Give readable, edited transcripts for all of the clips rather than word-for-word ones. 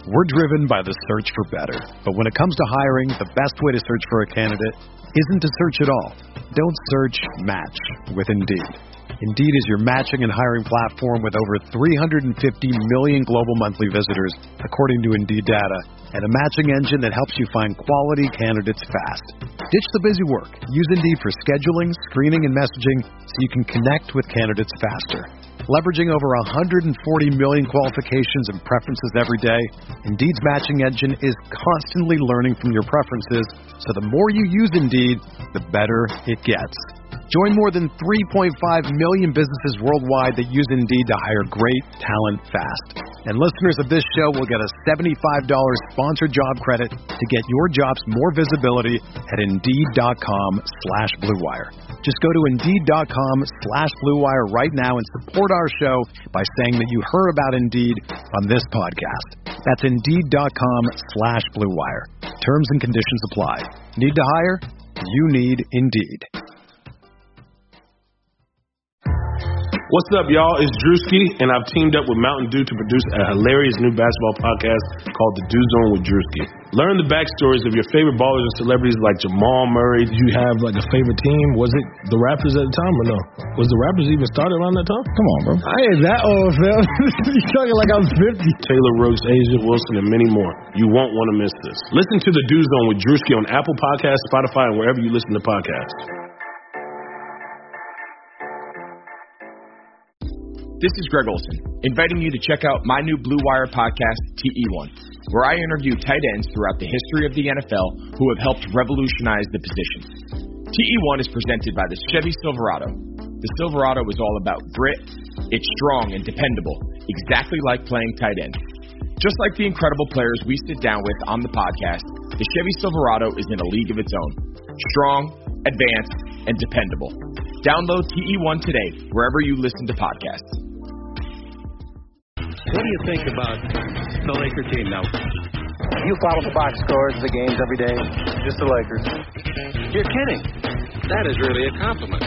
We're driven by the search for better. But when it comes to hiring, the best way to search for a candidate isn't to search at all. Don't search, match with Indeed. Indeed is your matching and hiring platform with over 350 million global monthly visitors, according to Indeed data, and a matching engine that helps you find quality candidates fast. Ditch the busy work. Use Indeed for scheduling, screening, and messaging so you can connect with candidates faster. Leveraging over 140 million qualifications and preferences every day, Indeed's matching engine is constantly learning from your preferences, so the more you use Indeed, the better it gets. Join more than 3.5 million businesses worldwide that use Indeed to hire great talent fast. And listeners of this show will get a $75 sponsored job credit to get your jobs more visibility at Indeed.com/Blue Wire. Just go to Indeed.com/Blue Wire right now and support our show by saying that you heard about Indeed on this podcast. That's Indeed.com/Blue Wire. Terms and conditions apply. Need to hire? You need Indeed. What's up, y'all? It's Drewski, and I've teamed up with Mountain Dew to produce a hilarious new basketball podcast called The Dew Zone with Drewski. Learn the backstories of your favorite ballers and celebrities like Jamal Murray. Did you have like a favorite team? Was it the Raptors at the time or no? Was the Raptors even started around that time? Come on, bro. I ain't that old, Phil. You talking like I'm 50. Taylor Rooks, Asia Wilson, and many more. You won't want to miss this. Listen to The Dew Zone with Drewski on Apple Podcasts, Spotify, and wherever you listen to podcasts. This is Greg Olson, inviting you to check out my new Blue Wire podcast, TE1, where I interview tight ends throughout the history of the NFL who have helped revolutionize the position. TE1 is presented by the Chevy Silverado. The Silverado is all about grit, it's strong and dependable, exactly like playing tight end. Just like the incredible players we sit down with on the podcast, the Chevy Silverado is in a league of its own. Strong, advanced, and dependable. Download TE1 today, wherever you listen to podcasts. What do you think about the Laker team now? You follow the box scores of the games every day, just the Lakers. You're kidding. That is really a compliment.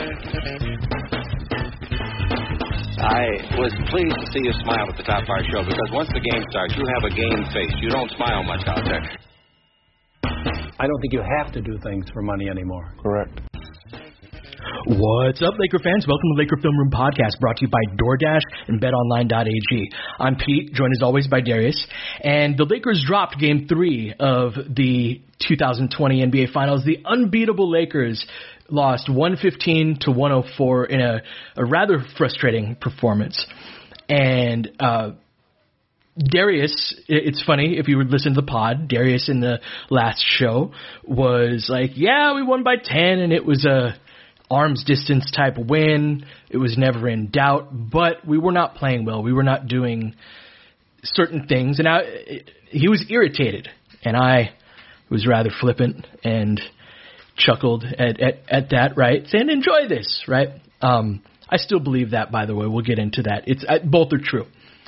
I was pleased to see you smile at the top of our show because once the game starts, you have a game face. You don't smile much out there. I don't think you have to do things for money anymore. Correct. What's up, Laker fans? Welcome to Laker Film Room Podcast, brought to you by DoorDash and BetOnline.ag. I'm Pete, joined as always by Darius. And the Lakers dropped Game 3 of the 2020 NBA Finals. The unbeatable Lakers lost 115-104 in a rather frustrating performance. And Darius, it's funny, if you would listen to the pod, Darius in the last show was like, yeah, we won by 10, and it was a arm's distance type win. It was never in doubt, but we were not playing well. We were not doing certain things, and he was irritated, and I was rather flippant and chuckled at that, right? Saying, enjoy this, right? I still believe that, by the way. We'll get into that. Both are true.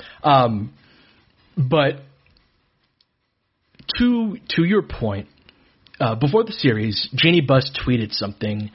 But to your point, before the series, Jeannie Buss tweeted something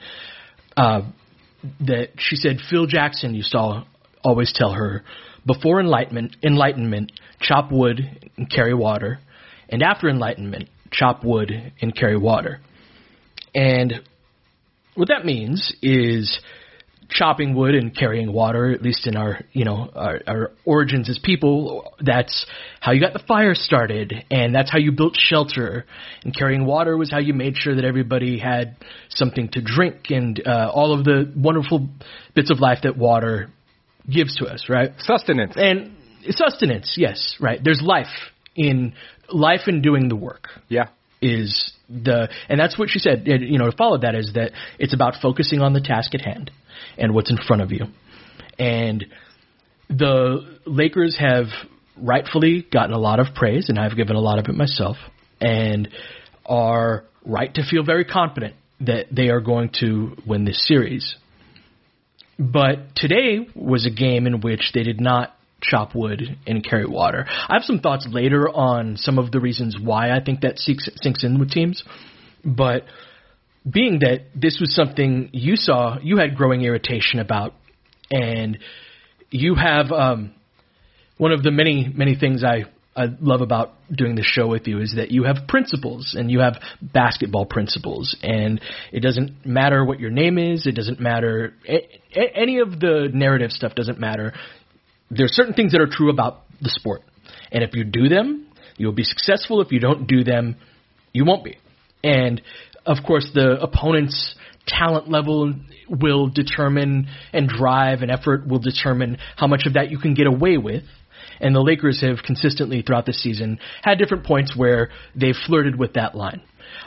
that she said Phil Jackson used to always tell her, before enlightenment, chop wood and carry water, and after enlightenment, chop wood and carry water. And what that means is chopping wood and carrying water, at least in our origins as people, that's how you got the fire started, and that's how you built shelter. And carrying water was how you made sure that everybody had something to drink and all of the wonderful bits of life that water gives to us, right? Sustenance. And sustenance, yes, right. There's life in doing the work. Yeah. And that's what she said. To follow that is that it's about focusing on the task at hand and what's in front of you. And the Lakers have rightfully gotten a lot of praise, and I've given a lot of it myself, and are right to feel very confident that they are going to win this series. But today was a game in which they did not chop wood and carry water. I have some thoughts later on some of the reasons why I think that sinks in with teams, but being that this was something you had growing irritation about, and you have one of the many things I I love about doing this show with you is that you have principles, and you have basketball principles, and it doesn't matter what your name is. It doesn't matter. Any of the narrative stuff doesn't matter. There's certain things that are true about the sport, and if you do them, you'll be successful. If you don't do them, you won't be. And, of course, the opponent's talent level will determine, and drive and effort will determine how much of that you can get away with. And the Lakers have consistently throughout the season had different points where they've flirted with that line.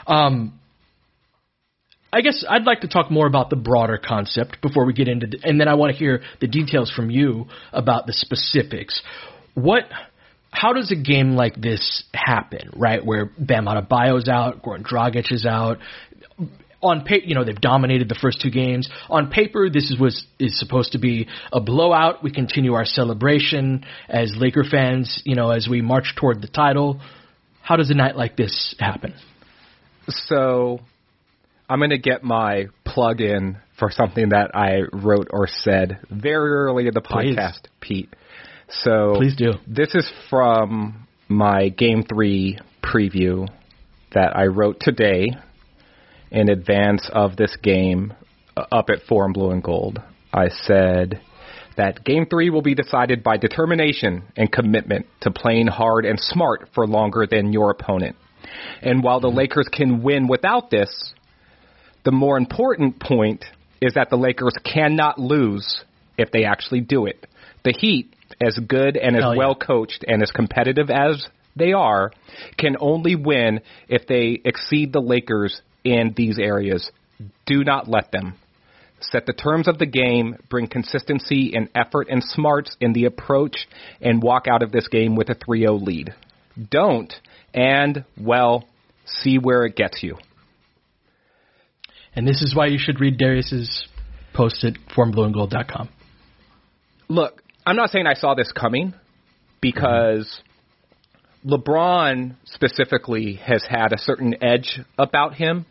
I guess I'd like to talk more about the broader concept before we get into and then I want to hear the details from you about the specifics. How does a game like this happen, right, where Bam Adebayo's out, Goran Dragic is out? On paper, they've dominated the first two games. On paper, this is supposed to be a blowout. We continue our celebration as Laker fans, as we march toward the title. How does a night like this happen? So I'm going to get my plug in for something that I wrote or said very early in the podcast, Pete. So please do. This is from my Game 3 preview that I wrote today in advance of this game up at Forum Blue and Gold. I said that Game 3 will be decided by determination and commitment to playing hard and smart for longer than your opponent. And while the Lakers can win without this, the more important point is that the Lakers cannot lose if they actually do it. The Heat, as good and as well coached and as competitive as they are, can only win if they exceed the Lakers in these areas. Do not let them. Set the terms of the game, bring consistency and effort and smarts in the approach, and walk out of this game with a 3-0 lead. Don't, and, well, see where it gets you. And this is why you should read Darius's post at forumblueandgold.com. Look, I'm not saying I saw this coming, because LeBron specifically has had a certain edge about him.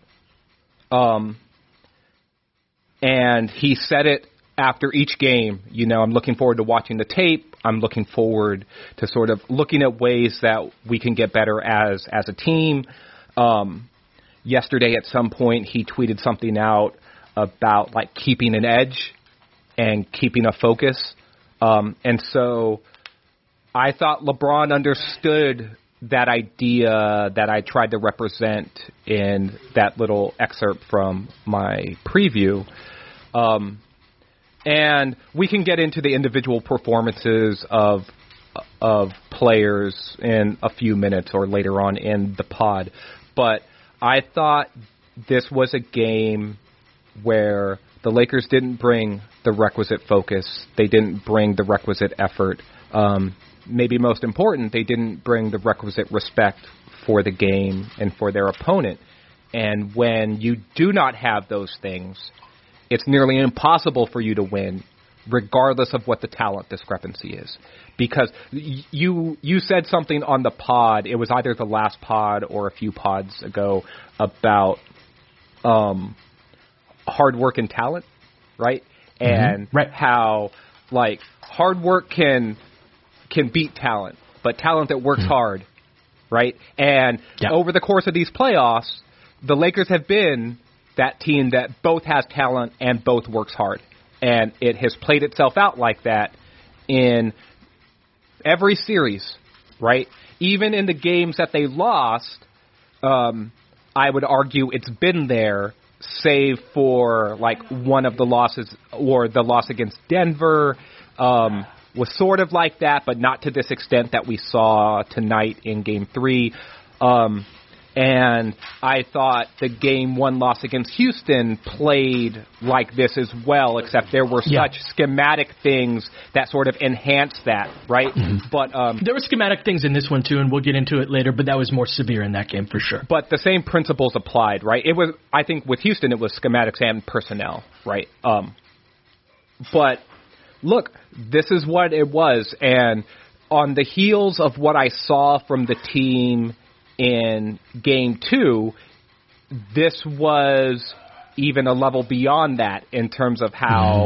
And he said it after each game. I'm looking forward to watching the tape. I'm looking forward to sort of looking at ways that we can get better as a team. Yesterday at some point he tweeted something out about like keeping an edge and keeping a focus. And so I thought LeBron understood that idea that I tried to represent in that little excerpt from my preview. And we can get into the individual performances of players in a few minutes or later on in the pod. But I thought this was a game where the Lakers didn't bring the requisite focus. They didn't bring the requisite effort. Maybe most important, they didn't bring the requisite respect for the game and for their opponent. And when you do not have those things, it's nearly impossible for you to win, regardless of what the talent discrepancy is. Because you said something on the pod, it was either the last pod or a few pods ago, about hard work and talent, right? And how, like, hard work can beat talent, but talent that works hard, right? And over the course of these playoffs, the Lakers have been that team that both has talent and both works hard. And it has played itself out like that in every series, right? Even in the games that they lost, I would argue it's been there, save for like one of the losses, or the loss against Denver, was sort of like that, but not to this extent that we saw tonight in Game 3. And I thought the Game 1 loss against Houston played like this as well, except there were such schematic things that sort of enhanced that, right? But there were schematic things in this one too, and we'll get into it later, but that was more severe in that game for sure. But the same principles applied, right? It was, I think with Houston, it was schematics and personnel, right? But look, this is what it was, and on the heels of what I saw from the team in Game 2, this was even a level beyond that in terms of how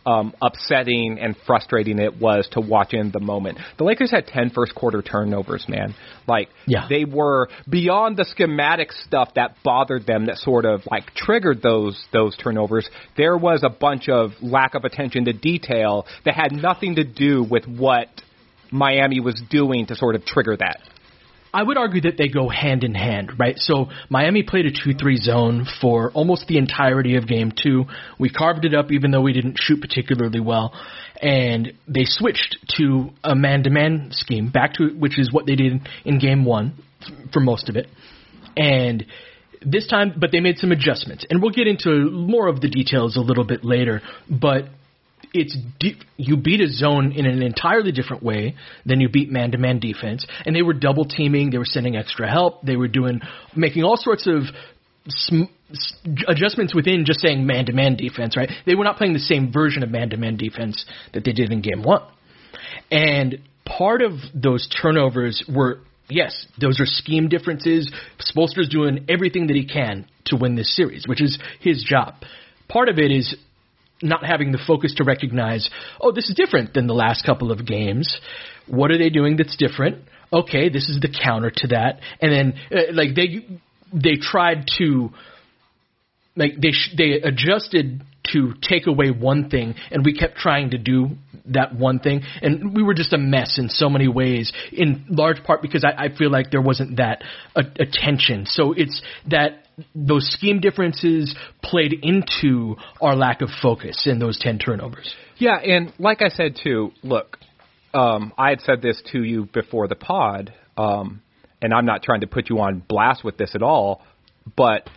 upsetting and frustrating it was to watch in the moment. The Lakers had 10 first-quarter turnovers, man. They were beyond the schematic stuff that bothered them that sort of, triggered those turnovers. There was a bunch of lack of attention to detail that had nothing to do with what Miami was doing to sort of trigger that. I would argue that they go hand in hand, right? So Miami played a 2-3 zone for almost the entirety of Game 2. We carved it up even though we didn't shoot particularly well. And they switched to a man-to-man scheme, which is what they did in Game 1 for most of it. And this time, but they made some adjustments. And we'll get into more of the details a little bit later. But you beat a zone in an entirely different way than you beat man-to-man defense. And they were double teaming. They were sending extra help. They were making all sorts of adjustments within just saying man-to-man defense, right? They were not playing the same version of man-to-man defense that they did in Game 1. And part of those turnovers were, yes, those are scheme differences. Spoelstra's doing everything that he can to win this series, which is his job. Part of it is not having the focus to recognize, this is different than the last couple of games. What are they doing that's different? Okay, this is the counter to that. And then, they tried to, they adjusted to take away one thing, and we kept trying to do that one thing. And we were just a mess in so many ways, in large part because I feel like there wasn't that attention. So it's that those scheme differences played into our lack of focus in those 10 turnovers. Yeah, and like I said, too, look, I had said this to you before the pod, and I'm not trying to put you on blast with this at all, but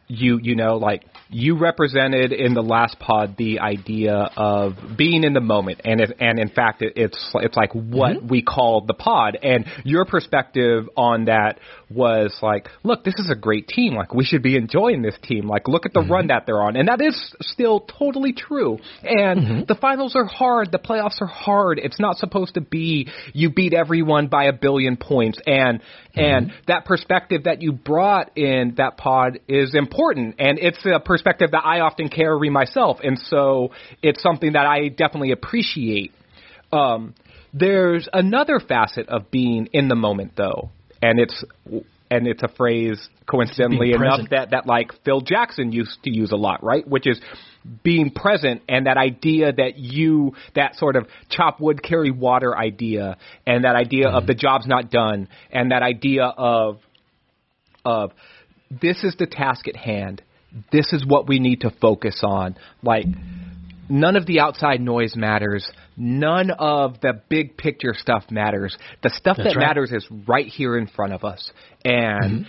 you represented in the last pod the idea of being in the moment, and in fact it's like what we call the pod, and your perspective on that was look, this is a great team, we should be enjoying this team, look at the run that they're on, and that is still totally true, and the finals are hard, the playoffs are hard, it's not supposed to be you beat everyone by 1 billion points, and that perspective that you brought in that pod is important, and it's a perspective that I often carry myself, and so it's something that I definitely appreciate. There's another facet of being in the moment, though, and it's a phrase, coincidentally enough, that Phil Jackson used to use a lot, right? Which is being present, and that idea that sort of chop wood, carry water idea, and that idea of the job's not done, and that idea of this is the task at hand. This is what we need to focus on. None of the outside noise matters. None of the big picture stuff matters. The stuff that matters is right here in front of us. And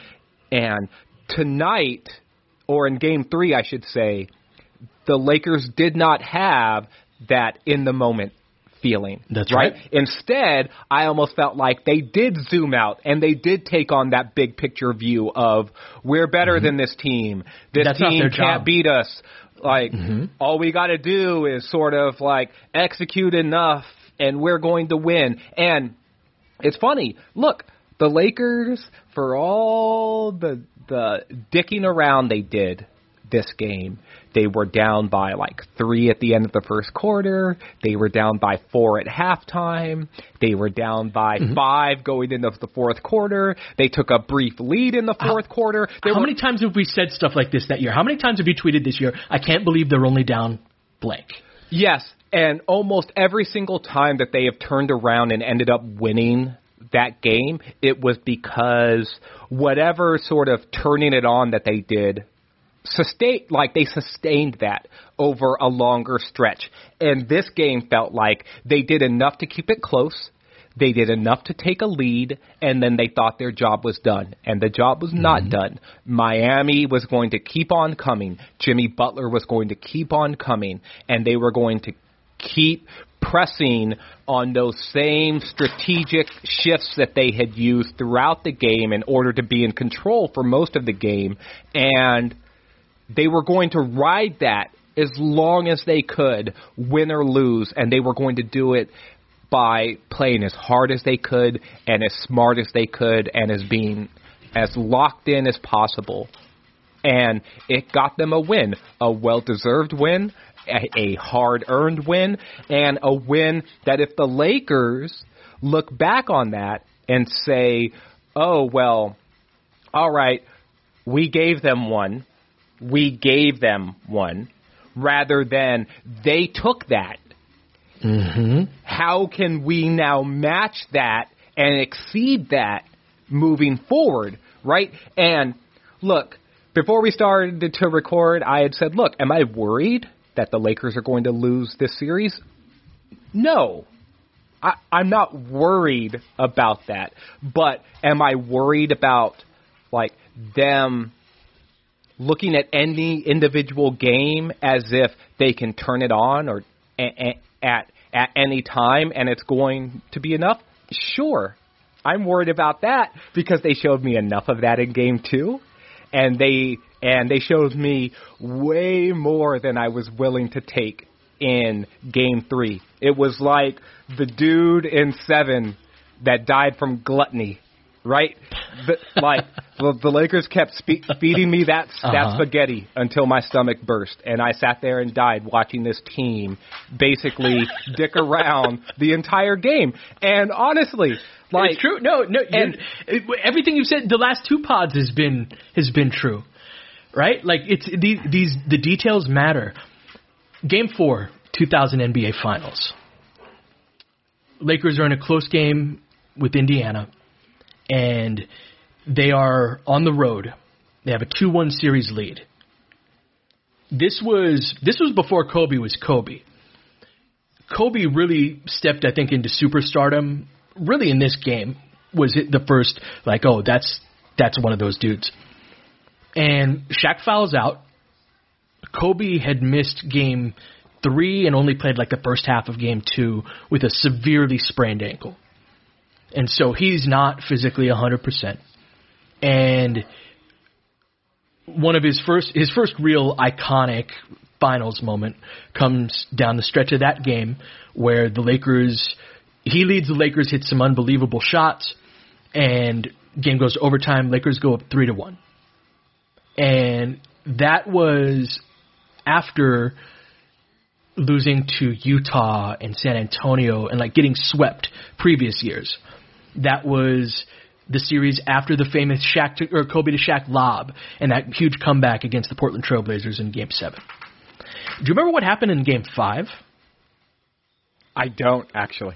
tonight, or in Game 3, I should say, the Lakers did not have that in the moment feeling. That's right. Instead, I almost felt like they did zoom out and they did take on that big picture view of we're better than this team. This team can't beat us. All we got to do is sort of execute enough and we're going to win. And it's funny. Look, the Lakers, for all the dicking around they did this game, they were down by 3 at the end of the first quarter. They were down by 4 at halftime. They were down by 5 going into the fourth quarter. They took a brief lead in the fourth quarter. How many times have we said stuff like this that year? How many times have you tweeted this year, I can't believe they're only down blank? Yes, and almost every single time that they have turned around and ended up winning that game, it was because whatever sort of turning it on that they did, they sustained that over a longer stretch. And this game felt like they did enough to keep it close. They did enough to take a lead, and then they thought their job was done. And the job was not done. Miami was going to keep on coming. Jimmy Butler was going to keep on coming. And they were going to keep pressing on those same strategic shifts that they had used throughout the game in order to be in control for most of the game. And they were going to ride that as long as they could, win or lose, and they were going to do it by playing as hard as they could and as smart as they could and as being as locked in as possible. And it got them a win, a well-deserved win, a hard-earned win, and a win that if the Lakers look back on that and say, oh, well, all right, we gave them one, rather than they took that. Mm-hmm. How can we now match that and exceed that moving forward, right? And look, before we started to record, I had said, look, am I worried that the Lakers are going to lose this series? No. I'm not worried about that. But am I worried about, like, them looking at any individual game as if they can turn it on or at any time and it's going to be enough? Sure. I'm worried about that because they showed me enough of that in Game 2. And they showed me way more than I was willing to take in Game 3. It was like the dude in 7 that died from gluttony, right? The Lakers kept feeding me that spaghetti until my stomach burst, and I sat there and died watching this team basically dick around the entire game. And honestly, like, it's true. No, and everything you've said the last 2 pods has been true, right? Like, it's the details matter. Game 4, 2000 NBA Finals. Lakers are in a close game with Indiana, and they are on the road. They have a 2-1 series lead. This was before Kobe was Kobe. Kobe really stepped, I think, into superstardom. Really, in this game, was it the first, like, oh, that's one of those dudes. And Shaq fouls out. Kobe had missed Game 3 and only played like the first half of Game 2 with a severely sprained ankle. And so he's not physically 100%. And one of his first real iconic finals moment comes down the stretch of that game where he leads the Lakers, hits some unbelievable shots, and game goes to overtime. Lakers go up 3-1. And that was after losing to Utah and San Antonio and like getting swept previous years. That was the series after the famous Kobe to Shaq lob and that huge comeback against the Portland Trailblazers in Game 7. Do you remember what happened in Game 5? I don't, actually.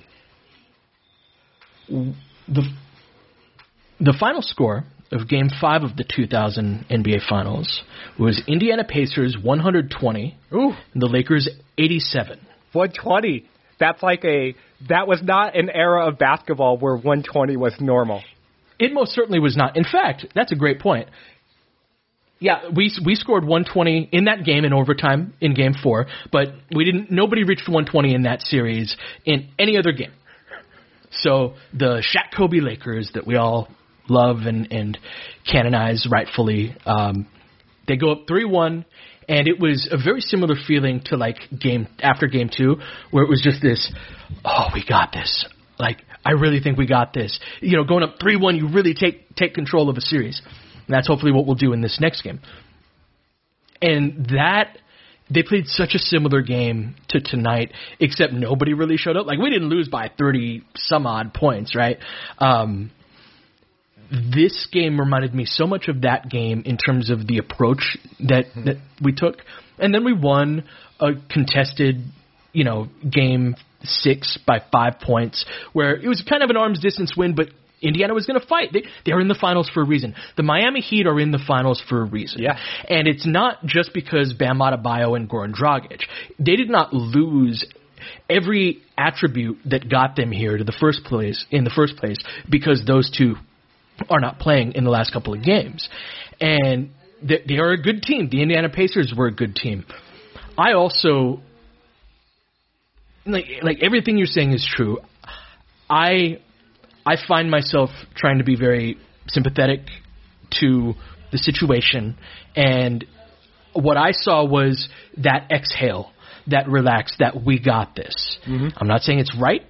The final score of Game 5 of the 2000 NBA Finals was Indiana Pacers 120, and the Lakers 87. 120. That was not an era of basketball where 120 was normal. It most certainly was not. In fact, that's a great point. Yeah, we scored 120 in that game in overtime in Game 4, but nobody reached 120 in that series in any other game. So the Shaq Kobe Lakers that we all love and canonize rightfully, they go up 3-1, and it was a very similar feeling to like after Game 2, where it was just this, oh, we got this. Like, I really think we got this. You know, going up 3-1, you really take control of a series. And that's hopefully what we'll do in this next game. And they played such a similar game to tonight, except nobody really showed up. Like, we didn't lose by 30-some-odd points, right? This game reminded me so much of that game in terms of the approach that we took. And then we won a contested, Game 6 by 5 points, where it was kind of an arm's distance win, but Indiana was going to fight. They were in the finals for a reason. The Miami Heat are in the finals for a reason. Yeah. And it's not just because Bam Adebayo and Goran Dragic. They did not lose every attribute that got them here to the first place because those two are not playing in the last couple of games. And they are a good team. The Indiana Pacers were a good team. I also, like everything you're saying is true. I find myself trying to be very sympathetic to the situation, and what I saw was that exhale, that relax, that we got this. Mm-hmm. I'm not saying it's right.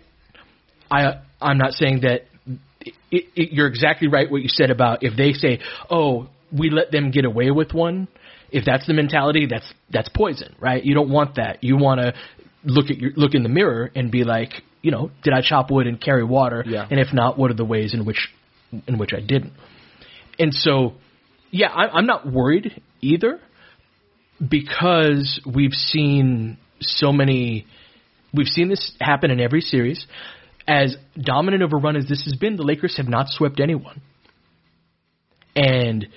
I'm not saying that you're exactly right what you said about if they say, oh, we let them get away with one. If that's the mentality, that's poison, right? You don't want that. You want to look in the mirror and be like, did I chop wood and carry water? Yeah. And if not, what are the ways in which I didn't? And so, I'm not worried either, because we've seen this happen in every series. As dominant of a run as this has been, the Lakers have not swept anyone. And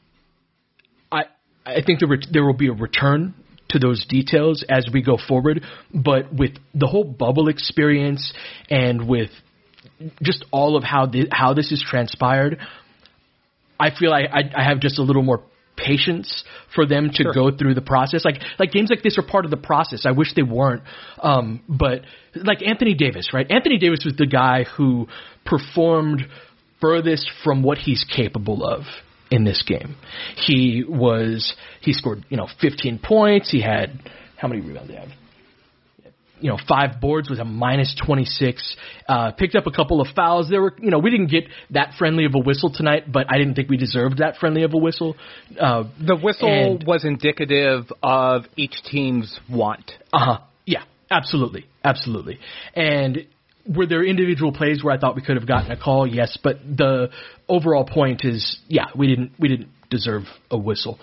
I think there will be a return to those details as we go forward. But with the whole bubble experience and with just all of how this has transpired, I feel I have just a little more patience for them to go through the process. Like games like this are part of the process. I wish they weren't. But like Anthony Davis, right? Anthony Davis was the guy who performed furthest from what he's capable of in this game. He scored, 15 points. He had, how many rebounds did he have? 5 boards, was a -26, picked up a couple of fouls. There were, we didn't get that friendly of a whistle tonight, but I didn't think we deserved that friendly of a whistle. The whistle was indicative of each team's want. Yeah, absolutely. Absolutely. And were there individual plays where I thought we could have gotten a call? Yes, but the overall point is, we didn't deserve a whistle.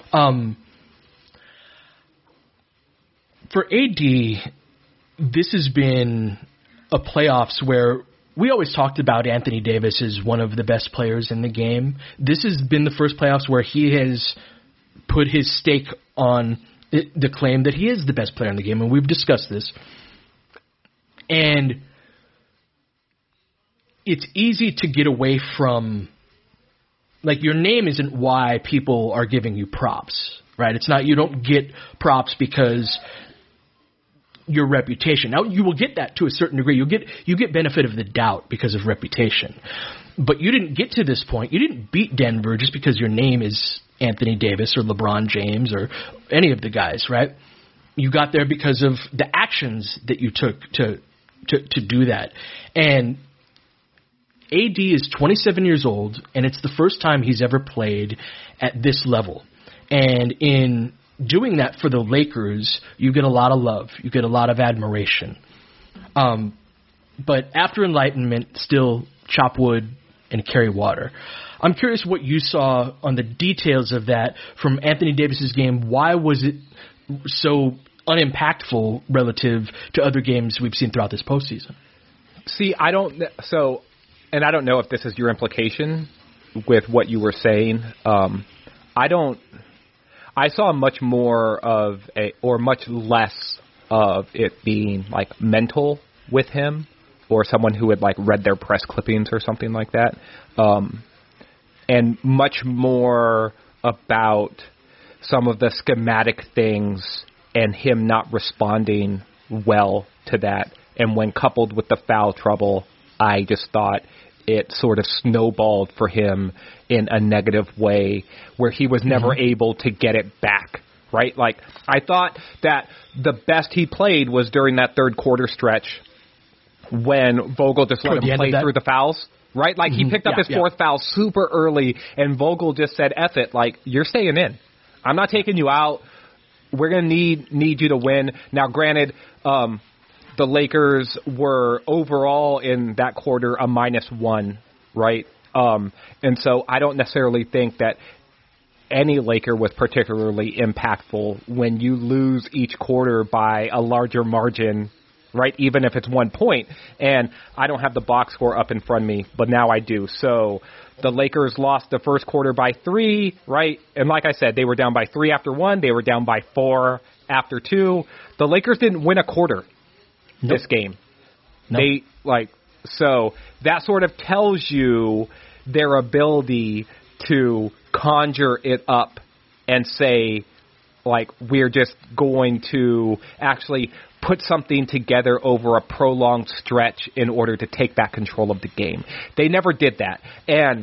For AD, this has been a playoffs where we always talked about Anthony Davis as one of the best players in the game. This has been the first playoffs where he has put his stake on the claim that he is the best player in the game, and we've discussed this. And it's easy to get away from, like, your name isn't why people are giving you props, right? It's not, you don't get props because your reputation. Now, you will get that to a certain degree. You get benefit of the doubt because of reputation. But you didn't get to this point. You didn't beat Denver just because your name is Anthony Davis or LeBron James or any of the guys, right? You got there because of the actions that you took to do that. And AD is 27 years old, and it's the first time he's ever played at this level. And in doing that for the Lakers, you get a lot of love. You get a lot of admiration. But after enlightenment, still chop wood and carry water. I'm curious what you saw on the details of that from Anthony Davis's game. Why was it so unimpactful relative to other games we've seen throughout this postseason? See, I don't know if this is your implication with what you were saying. I saw much much less of it being like mental with him, or someone who had like read their press clippings or something like that, and much more about some of the schematic things and him not responding well to that. And when coupled with the foul trouble, I just thought it sort of snowballed for him in a negative way where he was never able to get it back, right? Like, I thought that the best he played was during that third quarter stretch when Vogel just let him play through the fouls, right? Like, he picked up his fourth foul super early, and Vogel just said, F it, like, you're staying in. I'm not taking you out. We're going to need you to win. Now, granted, the Lakers were overall in that quarter a -1, right? And so I don't necessarily think that any Laker was particularly impactful when you lose each quarter by a larger margin, right? Even if it's 1 point. And I don't have the box score up in front of me, but now I do. So the Lakers lost the first quarter by 3, right? And like I said, they were down by 3 after 1. They were down by 4 after 2. The Lakers didn't win a quarter this game. So that sort of tells you their ability to conjure it up and say, like, we're just going to actually put something together over a prolonged stretch in order to take back control of the game. They never did that. And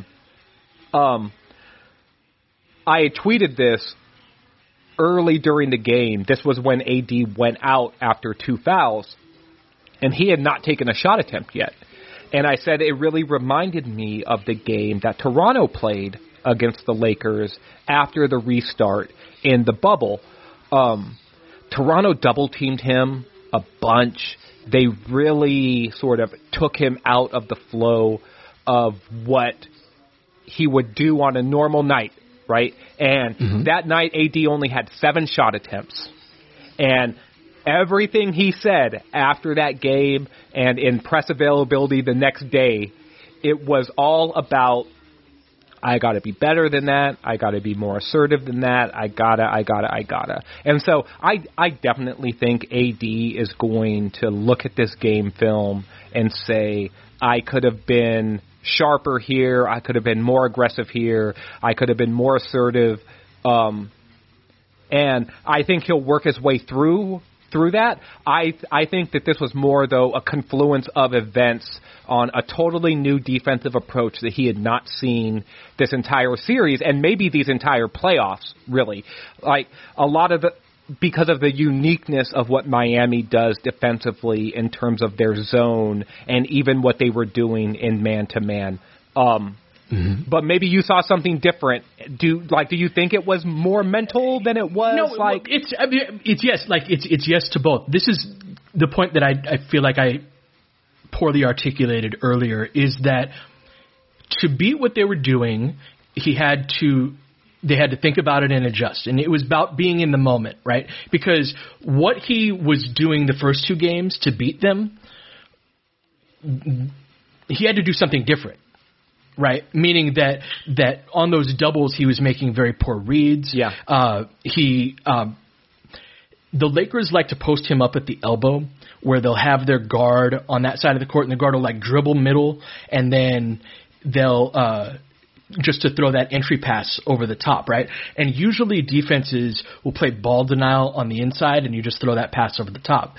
I tweeted this early during the game. This was when AD went out after 2 fouls, and he had not taken a shot attempt yet. And I said it really reminded me of the game that Toronto played against the Lakers after the restart in the bubble. Toronto double-teamed him a bunch. They really sort of took him out of the flow of what he would do on a normal night, right? And that night, AD only had 7 shot attempts. And everything he said after that game and in press availability the next day, it was all about, I got to be better than that. I got to be more assertive than that. I gotta. And so I definitely think AD is going to look at this game film and say, I could have been sharper here. I could have been more aggressive here. I could have been more assertive. And I think he'll work his way through that. I think that this was more, though, a confluence of events on a totally new defensive approach that he had not seen this entire series and maybe these entire playoffs, really. Like, a lot of because of the uniqueness of what Miami does defensively in terms of their zone and even what they were doing in man-to-man. But maybe you saw something different. Do you think it was more mental than it was? No, it's yes. It's yes to both. This is the point that I feel like I poorly articulated earlier, is that to beat what they were doing, they had to think about it and adjust. And it was about being in the moment, right? Because what he was doing the first 2 games to beat them, he had to do something different. Right, meaning that on those doubles he was making very poor reads. Yeah. The Lakers like to post him up at the elbow, where they'll have their guard on that side of the court, and the guard will like dribble middle, and then they'll just to throw that entry pass over the top, right? And usually defenses will play ball denial on the inside, and you just throw that pass over the top.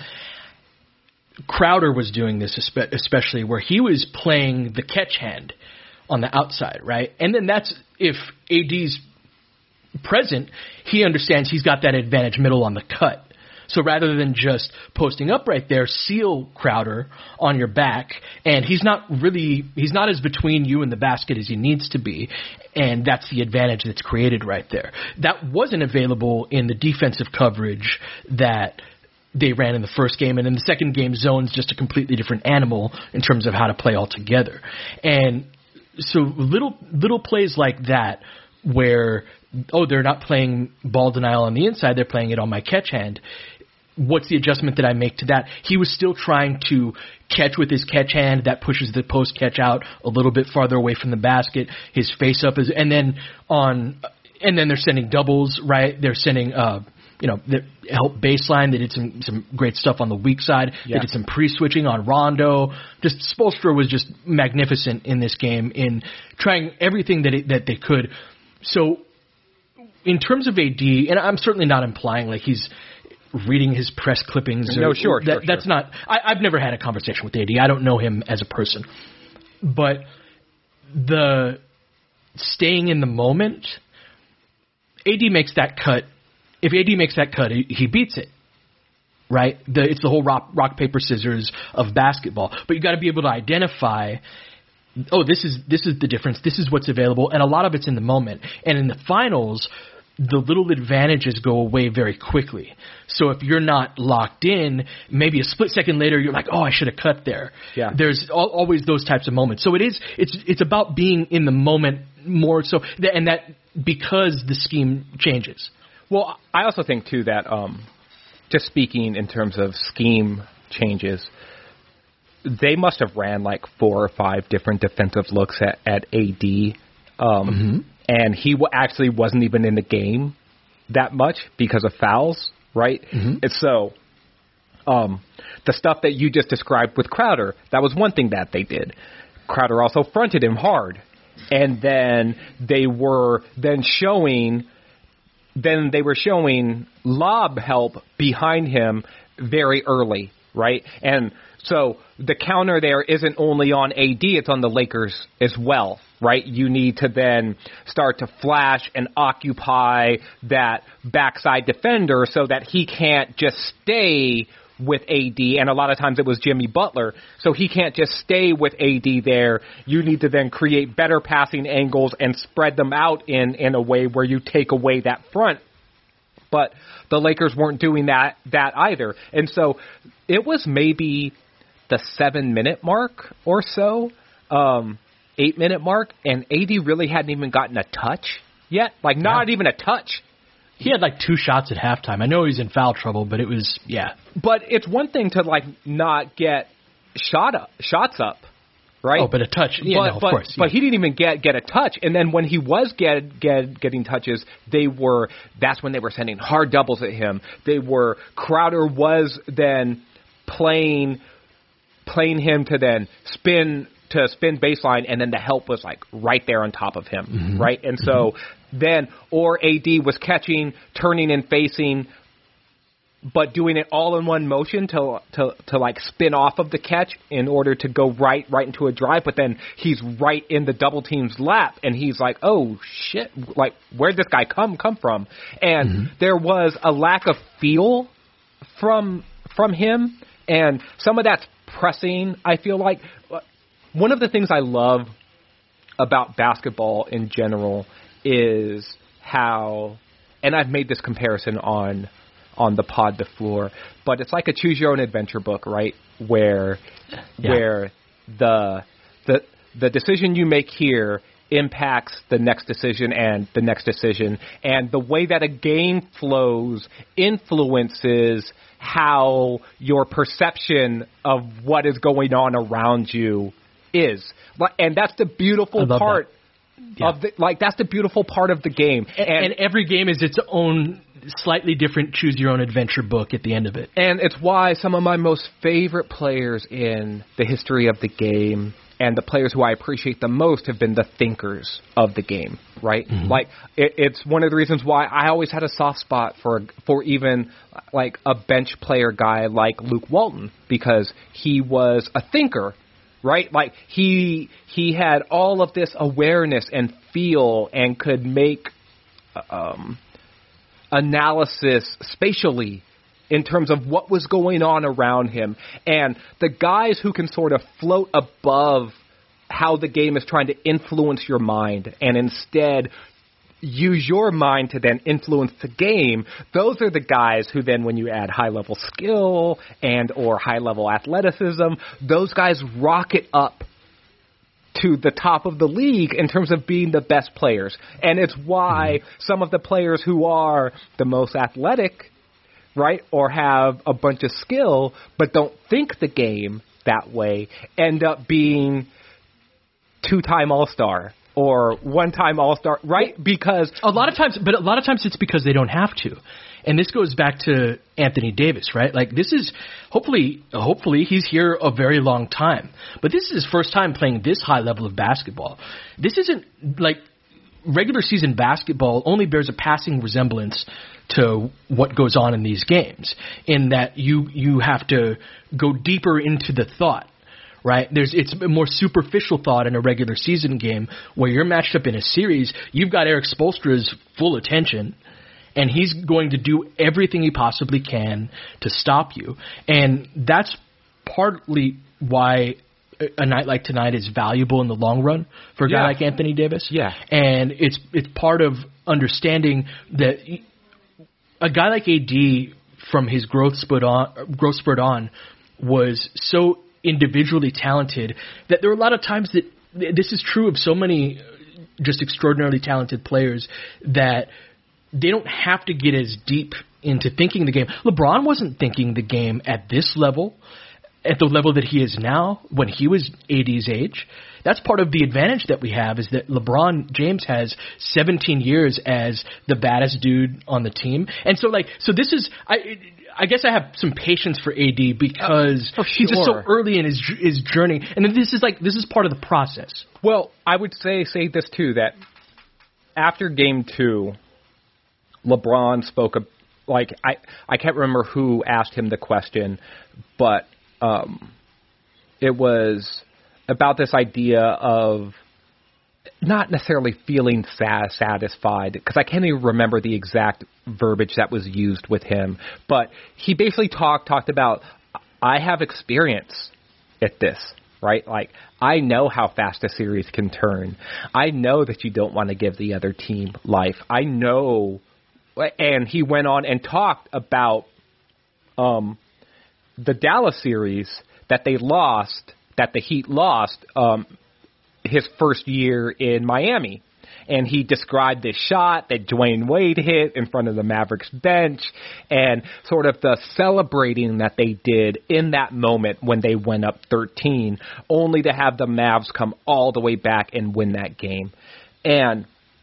Crowder was doing this especially, where he was playing the catch hand on the outside, right? And then that's, if AD's present, he understands he's got that advantage middle on the cut. So rather than just posting up right there, seal Crowder on your back, and he's not as between you and the basket as he needs to be, and that's the advantage that's created right there. That wasn't available in the defensive coverage that they ran in the first game, and in the second game, zone's just a completely different animal in terms of how to play all together. And so little plays like that where, they're not playing ball denial on the inside, they're playing it on my catch hand. What's the adjustment that I make to that? He was still trying to catch with his catch hand. That pushes the post catch out a little bit farther away from the basket. His face up is, and then they're sending doubles, right? They're sending, the help baseline. They did some great stuff on the weak side. Yeah. They did some pre-switching on Rondo. Just Spoelstra was just magnificent in this game in trying everything that they could. So in terms of AD, and I'm certainly not implying like he's reading his press clippings. No, sure. That's not. I've never had a conversation with AD. I don't know him as a person. But the staying in the moment, AD makes that cut. If AD makes that cut, he beats it, right? It's the whole rock, paper, scissors of basketball. But you got to be able to identify, this is the difference. This is what's available, and a lot of it's in the moment. And in the finals, the little advantages go away very quickly. So if you're not locked in, maybe a split second later, you're like, I should have cut there. Yeah. There's always those types of moments. So it's about being in the moment more so, and that because the scheme changes. Well, I also think, too, that just speaking in terms of scheme changes, they must have ran like 4 or 5 different defensive looks at AD, and he actually wasn't even in the game that much because of fouls, right? And so the stuff that you just described with Crowder, that was one thing that they did. Crowder also fronted him hard, and then they were showing lob help behind him very early, right? And so the counter there isn't only on AD, it's on the Lakers as well, right? You need to then start to flash and occupy that backside defender so that he can't just stay with AD, and a lot of times it was Jimmy Butler, so he can't just stay with AD there. You need to then create better passing angles and spread them out in a way where you take away that front. But the Lakers weren't doing that either. And so it was maybe the 7-minute mark or so, 8-minute mark, and AD really hadn't even gotten a touch yet. Like, not even a touch. He had like 2 shots at halftime. I know he's in foul trouble, but it was, But it's one thing to, like, not get shots up, right? Oh, but a touch. Yeah, of course. But he didn't even get a touch. And then when he was getting touches, that's when they were sending hard doubles at him. Crowder was then playing him to then spin baseline, and then the help was like right there on top of him, right? And so then, or AD was catching, turning and facing, but doing it all in one motion to like spin off of the catch in order to go right into a drive, but then he's right in the double team's lap, and he's like, oh shit, like where'd this guy come from? And there was a lack of feel from him, and some of that's pressing, I feel like. One of the things I love about basketball in general is how, and I've made this comparison on the Pod de Floor, but it's like a choose your own adventure book, right? Where the decision you make here impacts the next decision and the next decision, and the way that a game flows influences how your perception of what is going on around you is. And that's the beautiful part of that's the beautiful part of the game. And every game is its own slightly different choose your own adventure book at the end of it. And it's why some of my most favorite players in the history of the game, and the players who I appreciate the most, have been the thinkers of the game, right? Like, it's one of the reasons why I always had a soft spot for even like a bench player guy like Luke Walton, because he was a thinker, right? Like, he had all of this awareness and feel and could make analysis spatially in terms of what was going on around him. And the guys who can sort of float above how the game is trying to influence your mind and instead use your mind to then influence the game, those are the guys who then, when you add high-level skill and or high-level athleticism, those guys rocket up to the top of the league in terms of being the best players. And it's why some of the players who are the most athletic, right, or have a bunch of skill but don't think the game that way, end up being 2-time All-Star or 1-time All-Star, right? Because a lot of times it's because they don't have to. And this goes back to Anthony Davis, right? Like, this is hopefully he's here a very long time, but this is his first time playing this high level of basketball. This isn't like regular season basketball only bears a passing resemblance to what goes on in these games, in that you have to go deeper into the thought. Right? It's a more superficial thought in a regular season game where you're matched up in a series. You've got Eric Spoelstra's full attention, and he's going to do everything he possibly can to stop you. And that's partly why a night like tonight is valuable in the long run for a guy like Anthony Davis. Yeah. And it's part of understanding that a guy like AD, from his growth spurt on, was so individually talented that there were a lot of times that this is true of so many just extraordinarily talented players, that they don't have to get as deep into thinking the game. LeBron wasn't thinking the game at this level, at the level that he is now when he was AD's age. That's part of the advantage that we have, is that LeBron James has 17 years as the baddest dude on the team. And so this is, I guess I have some patience for AD because he's just so early in his journey, and this is part of the process. Well, I would say this too, that after Game 2, LeBron spoke I can't remember who asked him the question, but it was about this idea of not necessarily feeling satisfied, because I can't even remember the exact verbiage that was used with him, but he basically talked about, I have experience at this, right? Like, I know how fast a series can turn. I know that you don't want to give the other team life. I know. And he went on and talked about the Dallas series that they lost, that the Heat lost his first year in Miami. And he described this shot that Dwayne Wade hit in front of the Mavericks bench and sort of the celebrating that they did in that moment when they went up 13, only to have the Mavs come all the way back and win that game. And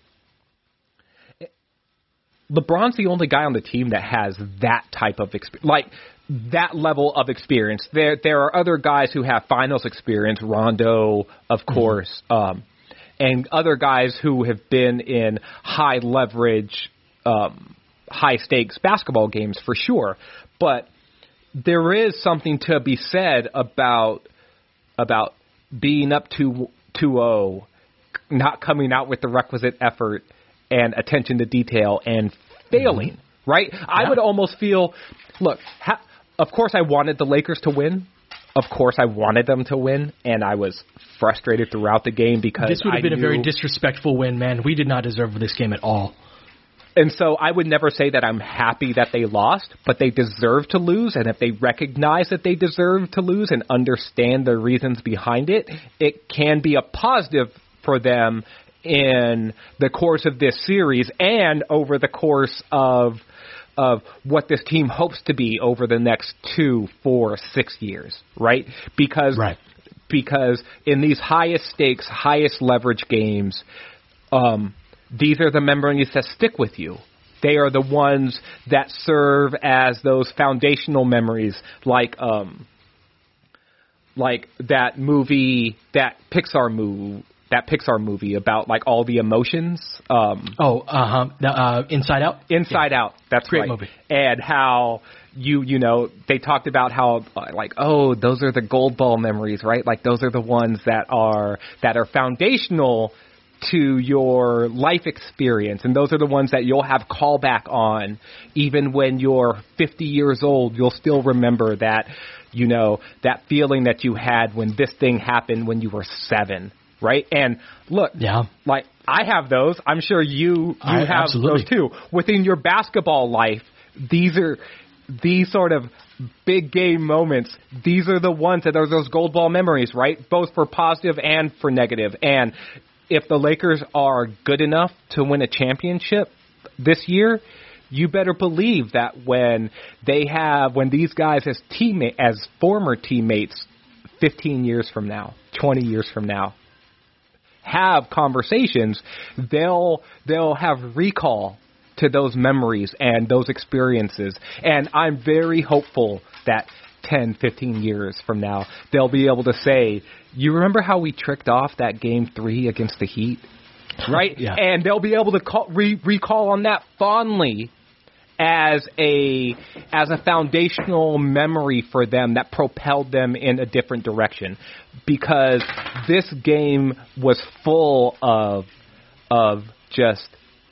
LeBron's the only guy on the team that has that type of experience, like that level of experience. There are other guys who have finals experience, Rondo, of course, and other guys who have been in high leverage, high stakes basketball games for sure. But there is something to be said about being up 2-0, not coming out with the requisite effort and attention to detail and failing, right? Yeah. I would almost feel, look, of course I wanted the Lakers to win. Of course I wanted them to win, and I was frustrated throughout the game because this would have been a very disrespectful win, man. We did not deserve this game at all. And so I would never say that I'm happy that they lost, but they deserve to lose, and if they recognize that they deserve to lose and understand the reasons behind it, it can be a positive for them in the course of this series and over the course of what this team hopes to be over the next 2, 4, 6 years, right? Because in these highest stakes, highest leverage games, these are the memories that stick with you. They are the ones that serve as those foundational memories, like that movie, that Pixar movie about like all the emotions. Inside Out. Inside Out. That's great right. Movie. And how you know they talked about how those are the gold ball memories, right? Like those are the ones that are foundational to your life experience, and those are the ones that you'll have callback on even when you're 50 years old. You'll still remember that, you know, that feeling that you had when this thing happened when you were 7. Right? And look, like I have those. I'm sure you have absolutely. those too. Within your basketball life, these sort of big game moments. These are the ones that are those gold ball memories, right? Both for positive and for negative. And if the Lakers are good enough to win a championship this year, you better believe that when these guys as former teammates 15 years from now, 20 years from now, have conversations, they'll have recall to those memories and those experiences. And I'm very hopeful that 10, 15 years from now, they'll be able to say, you remember how we tricked off that Game 3 against the Heat? Right? Yeah. And they'll be able to recall on that fondly as a foundational memory for them that propelled them in a different direction, because this game was full of just,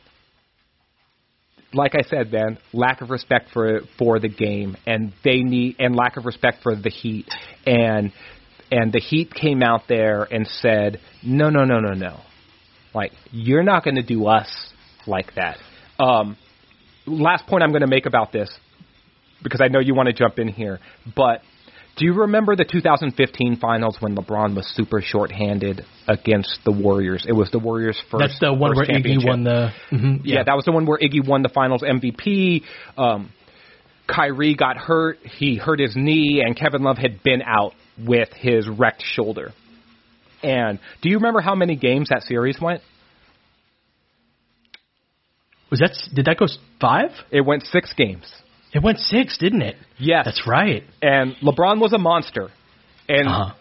like I said, man, lack of respect for the game, and lack of respect for the Heat, and the Heat came out there and said, no, like you're not going to do us like that. Last point I'm going to make about this, because I know you want to jump in here, but do you remember the 2015 finals when LeBron was super shorthanded against the Warriors? It was the Warriors' first. That's the one where Iggy won the. Yeah, that was the one where Iggy won the finals MVP. Kyrie got hurt. He hurt his knee, and Kevin Love had been out with his wrecked shoulder. And do you remember how many games that series went? Did that go 5? It went 6 games. It went 6, didn't it? Yes. That's right. And LeBron was a monster. And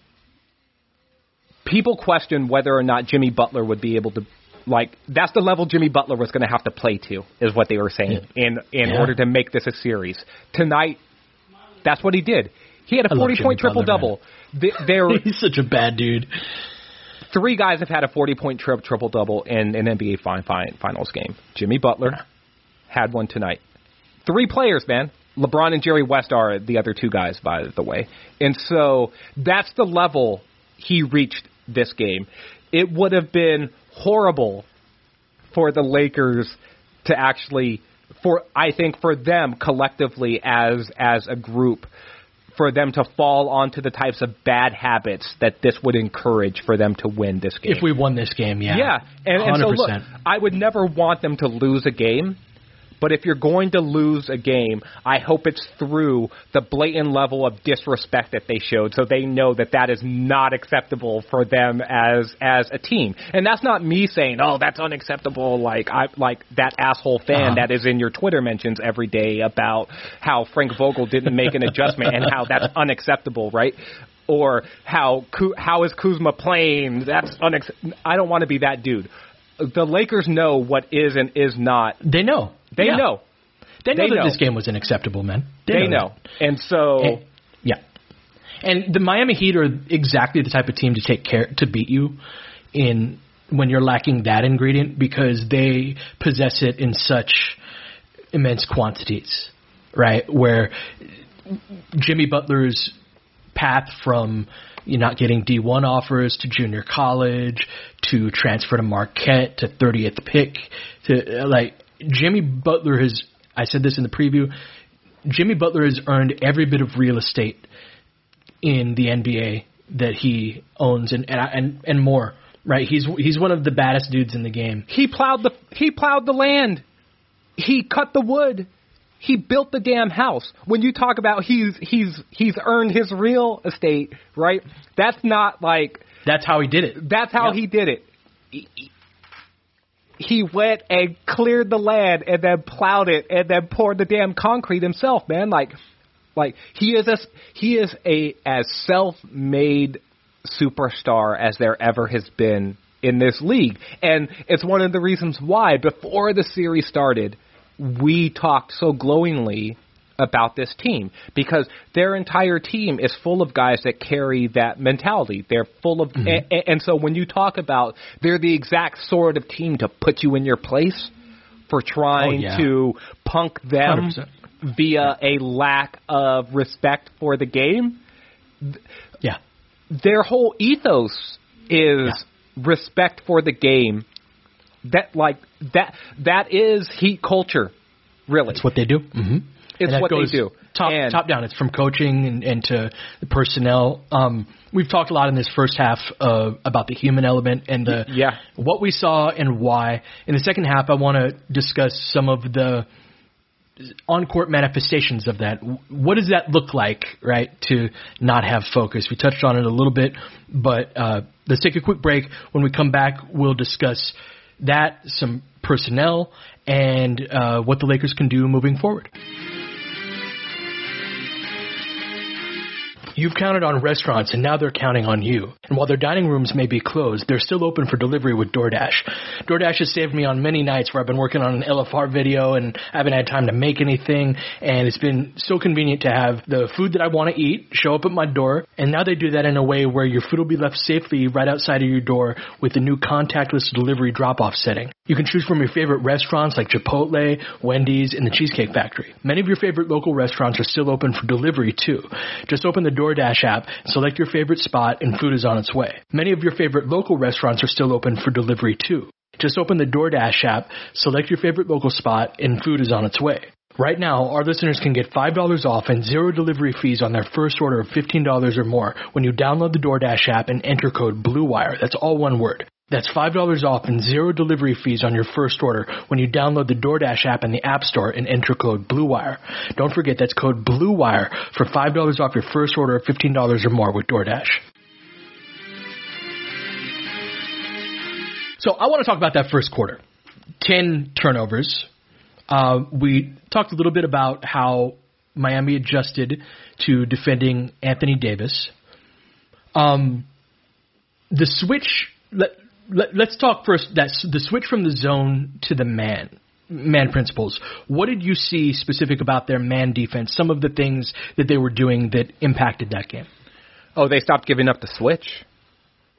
people questioned whether or not Jimmy Butler would be able to, like, that's the level Jimmy Butler was going to have to play to, is what they were saying, in order to make this a series. Tonight, that's what he did. He had a 40-point triple-double. He's such a bad dude. 3 guys have had a 40-point triple-double in an NBA Finals game. Jimmy Butler had one tonight. 3 players, man. LeBron and Jerry West are the other 2 guys, by the way. And so that's the level he reached this game. It would have been horrible for the Lakers to actually, I think for them collectively as a group, for them to fall onto the types of bad habits that this would encourage for them to win this game. If we won this game, yeah. Yeah, and so look, I would never want them to lose a game, but if you're going to lose a game, I hope it's through the blatant level of disrespect that they showed, so they know that that is not acceptable for them as a team. And that's not me saying, "Oh, that's unacceptable," like that asshole fan that is in your Twitter mentions every day about how Frank Vogel didn't make an adjustment and how that's unacceptable, right? Or how is Kuzma playing? That's I don't want to be that dude. The Lakers know what is and is not. They know. They know. They know that this game was unacceptable, man. They know. And so... And the Miami Heat are exactly the type of team to to beat you when you're lacking that ingredient, because they possess it in such immense quantities, right? Where Jimmy Butler's path from not getting D1 offers to junior college to transfer to Marquette to 30th pick to Jimmy Butler has, I said this in the preview, Jimmy Butler has earned every bit of real estate in the NBA that he owns and more, right? He's one of the baddest dudes in the game. He plowed the land. He cut the wood. He built the damn house. When you talk about he's earned his real estate, right? That's not like... That's how he did it. That's how he did it. He went and cleared the land and then plowed it and then poured the damn concrete himself, man. Like he is as self-made superstar as there ever has been in this league. And it's one of the reasons why before the series started, we talked so glowingly about this team, because their entire team is full of guys that carry that mentality. They're full of, and so when you talk about they're the exact sort of team to put you in your place for trying to punk them 100%. Via a lack of respect for the game. Yeah. Their whole ethos is respect for the game. That is Heat culture, really. That's what they do. Mm-hmm. It's what they do. Top down. It's from coaching and to the personnel. We've talked a lot in this first half about the human element and what we saw and why. In the second half, I want to discuss some of the on-court manifestations of that. What does that look like, right, to not have focus? We touched on it a little bit, but let's take a quick break. When we come back, we'll discuss that, some personnel, and what the Lakers can do moving forward. You've counted on restaurants, and now they're counting on you. And while their dining rooms may be closed, they're still open for delivery with DoorDash. DoorDash has saved me on many nights where I've been working on an LFR video and I haven't had time to make anything, and it's been so convenient to have the food that I want to eat show up at my door, and now they do that in a way where your food will be left safely right outside of your door with the new contactless delivery drop-off setting. You can choose from your favorite restaurants like Chipotle, Wendy's, and the Cheesecake Factory. Many of your favorite local restaurants are still open for delivery, too. Just open the DoorDash app, select your favorite spot, and food is on its way. Many of your favorite local restaurants are still open for delivery, too. Just open the DoorDash app, select your favorite local spot, and food is on its way. Right now, our listeners can get $5 off and zero delivery fees on their first order of $15 or more when you download the DoorDash app and enter code BLUEWIRE. That's all one word. That's $5 off and zero delivery fees on your first order when you download the DoorDash app in the App Store and enter code BLUEWIRE. Don't forget, that's code BLUEWIRE for $5 off your first order of $15 or more with DoorDash. So I want to talk about that first quarter. 10 turnovers. We talked a little bit about how Miami adjusted to defending Anthony Davis. The switch... Let's talk first. That's the switch from the zone to the man principles. What did you see specific about their man defense? Some of the things that they were doing that impacted that game. Oh, they stopped giving up the switch.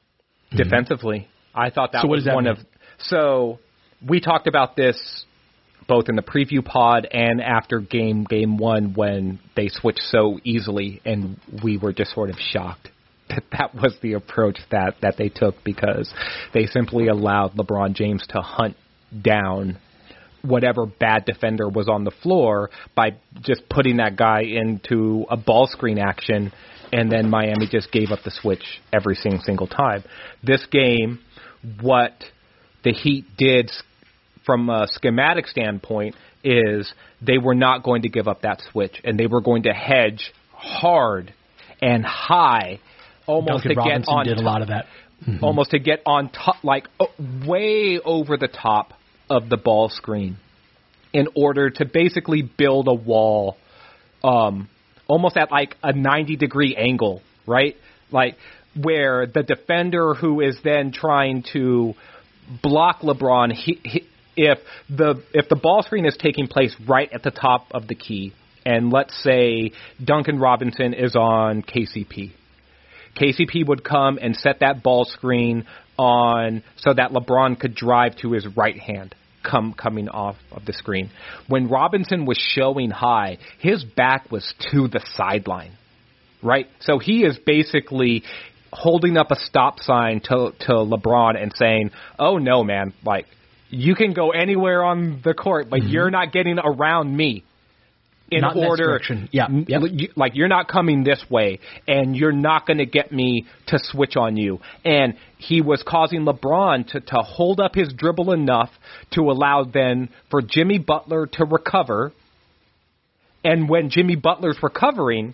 defensively. I thought that was one of – so we talked about this both in the preview pod and after game one when they switched so easily, and we were just sort of shocked that was the approach that they took, because they simply allowed LeBron James to hunt down whatever bad defender was on the floor by just putting that guy into a ball screen action, and then Miami just gave up the switch every single time. This game, what the Heat did from a schematic standpoint is they were not going to give up that switch, and they were going to hedge hard and high, almost Duncan to Robinson get on did top, a lot of that. almost to get on top, like way over the top of the ball screen, in order to basically build a wall, almost at like a 90-degree angle, right? Like where the defender who is then trying to block LeBron, if the ball screen is taking place right at the top of the key, and let's say Duncan Robinson is on KCP. KCP would come and set that ball screen on so that LeBron could drive to his right hand coming off of the screen. When Robinson was showing high, his back was to the sideline, right? So he is basically holding up a stop sign to LeBron and saying, oh, no, man, like, you can go anywhere on the court, but you're not getting around me. Not in order, that direction. Yeah. Like you're not coming this way, and you're not going to get me to switch on you. And he was causing LeBron to hold up his dribble enough to allow then for Jimmy Butler to recover. And when Jimmy Butler's recovering,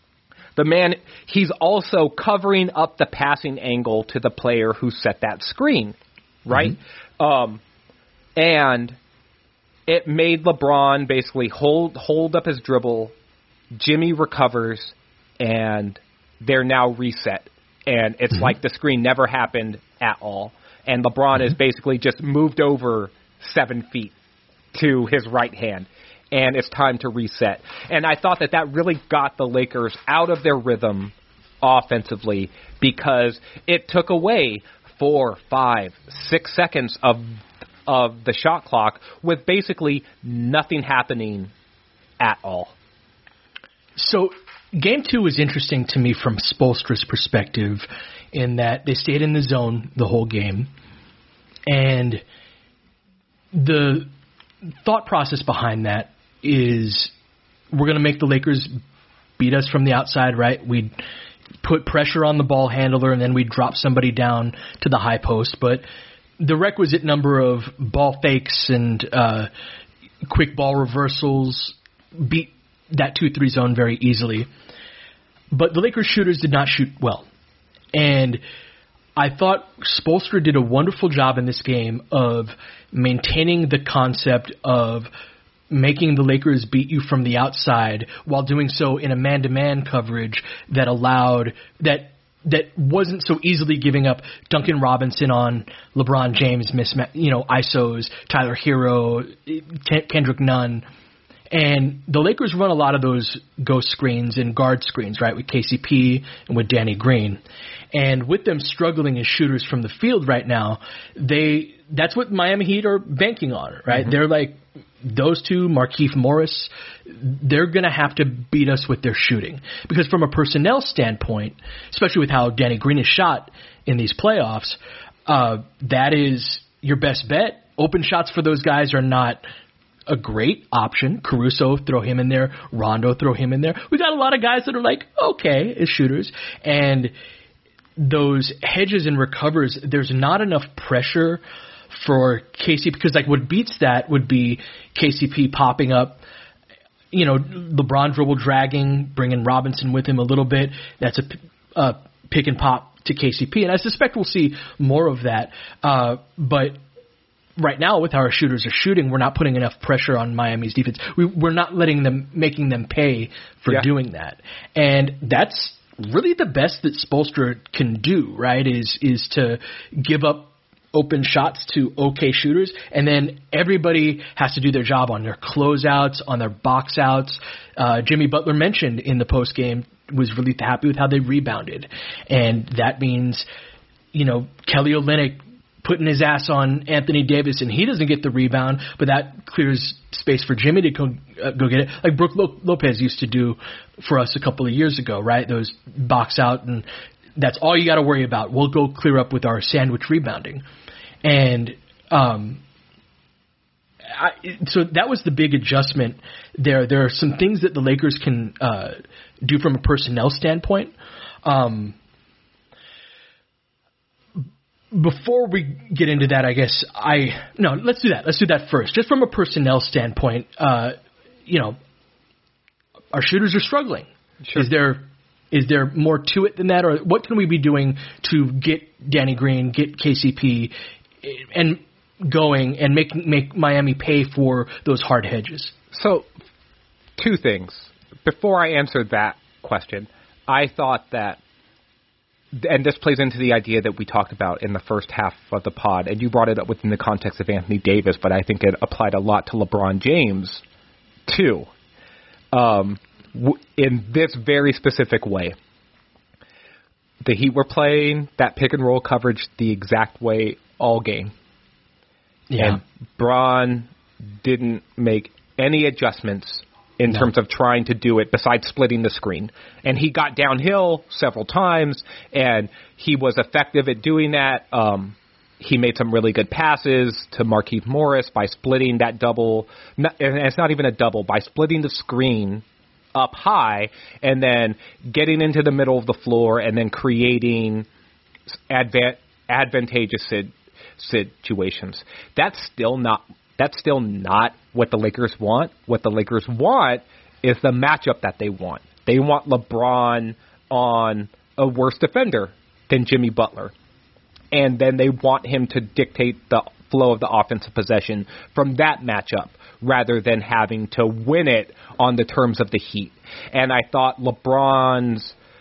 he's also covering up the passing angle to the player who set that screen, right? And it made LeBron basically hold up his dribble. Jimmy recovers, and they're now reset. And it's like the screen never happened at all. And LeBron is basically just moved over 7 feet to his right hand. And it's time to reset. And I thought that really got the Lakers out of their rhythm offensively, because it took away 4, 5, 6 seconds of the shot clock with basically nothing happening at all. So Game 2 was interesting to me from Spoelstra's perspective in that they stayed in the zone the whole game. And the thought process behind that is we're going to make the Lakers beat us from the outside, right? We'd put pressure on the ball handler, and then we'd drop somebody down to the high post. But the requisite number of ball fakes and quick ball reversals beat that 2-3 zone very easily. But the Lakers shooters did not shoot well. And I thought Spoelstra did a wonderful job in this game of maintaining the concept of making the Lakers beat you from the outside while doing so in a man-to-man coverage that allowed that wasn't so easily giving up Duncan Robinson on LeBron James ISOs, Tyler Hero, Kendrick Nunn. And the Lakers run a lot of those ghost screens and guard screens, right, with KCP and with Danny Green. And with them struggling as shooters from the field right now, that's what Miami Heat are banking on, right? They're like, those two, Markieff Morris, they're going to have to beat us with their shooting. Because from a personnel standpoint, especially with how Danny Green is shot in these playoffs, that is your best bet. Open shots for those guys are not a great option. Caruso, throw him in there. Rondo, throw him in there. We got a lot of guys that are like, okay, as shooters. And those hedges and recovers, there's not enough pressure for KCP, because like what beats that would be KCP popping up, LeBron dribble dragging, bringing Robinson with him a little bit. That's a pick and pop to KCP, and I suspect we'll see more of that. But right now, with how our shooters are shooting, we're not putting enough pressure on Miami's defense. We're not making them pay for doing that, and that's really the best that Spoelstra can do. Right? Is to give up open shots to okay shooters, and then everybody has to do their job on their closeouts, on their box outs. Jimmy Butler mentioned in the post game was really happy with how they rebounded, and that means Kelly Olynyk putting his ass on Anthony Davis, and he doesn't get the rebound, but that clears space for Jimmy to go get it, like Brook Lopez used to do for us a couple of years ago, right? Those box out, and that's all you got to worry about. We'll go clear up with our sandwich rebounding. And so that was the big adjustment there. There are some things that the Lakers can do from a personnel standpoint. Before we get into that, I guess let's do that. Let's do that first. Just from a personnel standpoint, our shooters are struggling. Sure. Is there more to it than that, or what can we be doing to get Danny Green, get KCP, and going and make Miami pay for those hard hedges? So, two things. Before I answer that question, I thought that, and this plays into the idea that we talked about in the first half of the pod, and you brought it up within the context of Anthony Davis, but I think it applied a lot to LeBron James, too, in this very specific way. The Heat were playing that pick-and-roll coverage the exact way all game. Yeah. And Bron didn't make any adjustments in terms of trying to do it besides splitting the screen. And he got downhill several times, and he was effective at doing that. He made some really good passes to Markieff Morris by splitting that double. And it's not even a double, by splitting the screen up high and then getting into the middle of the floor and then creating advantageous situations. That's still not what the Lakers want. What the Lakers want is the matchup that they want. They want LeBron on a worse defender than Jimmy Butler. And then they want him to dictate the flow of the offensive possession from that matchup rather than having to win it on the terms of the Heat. And I thought LeBron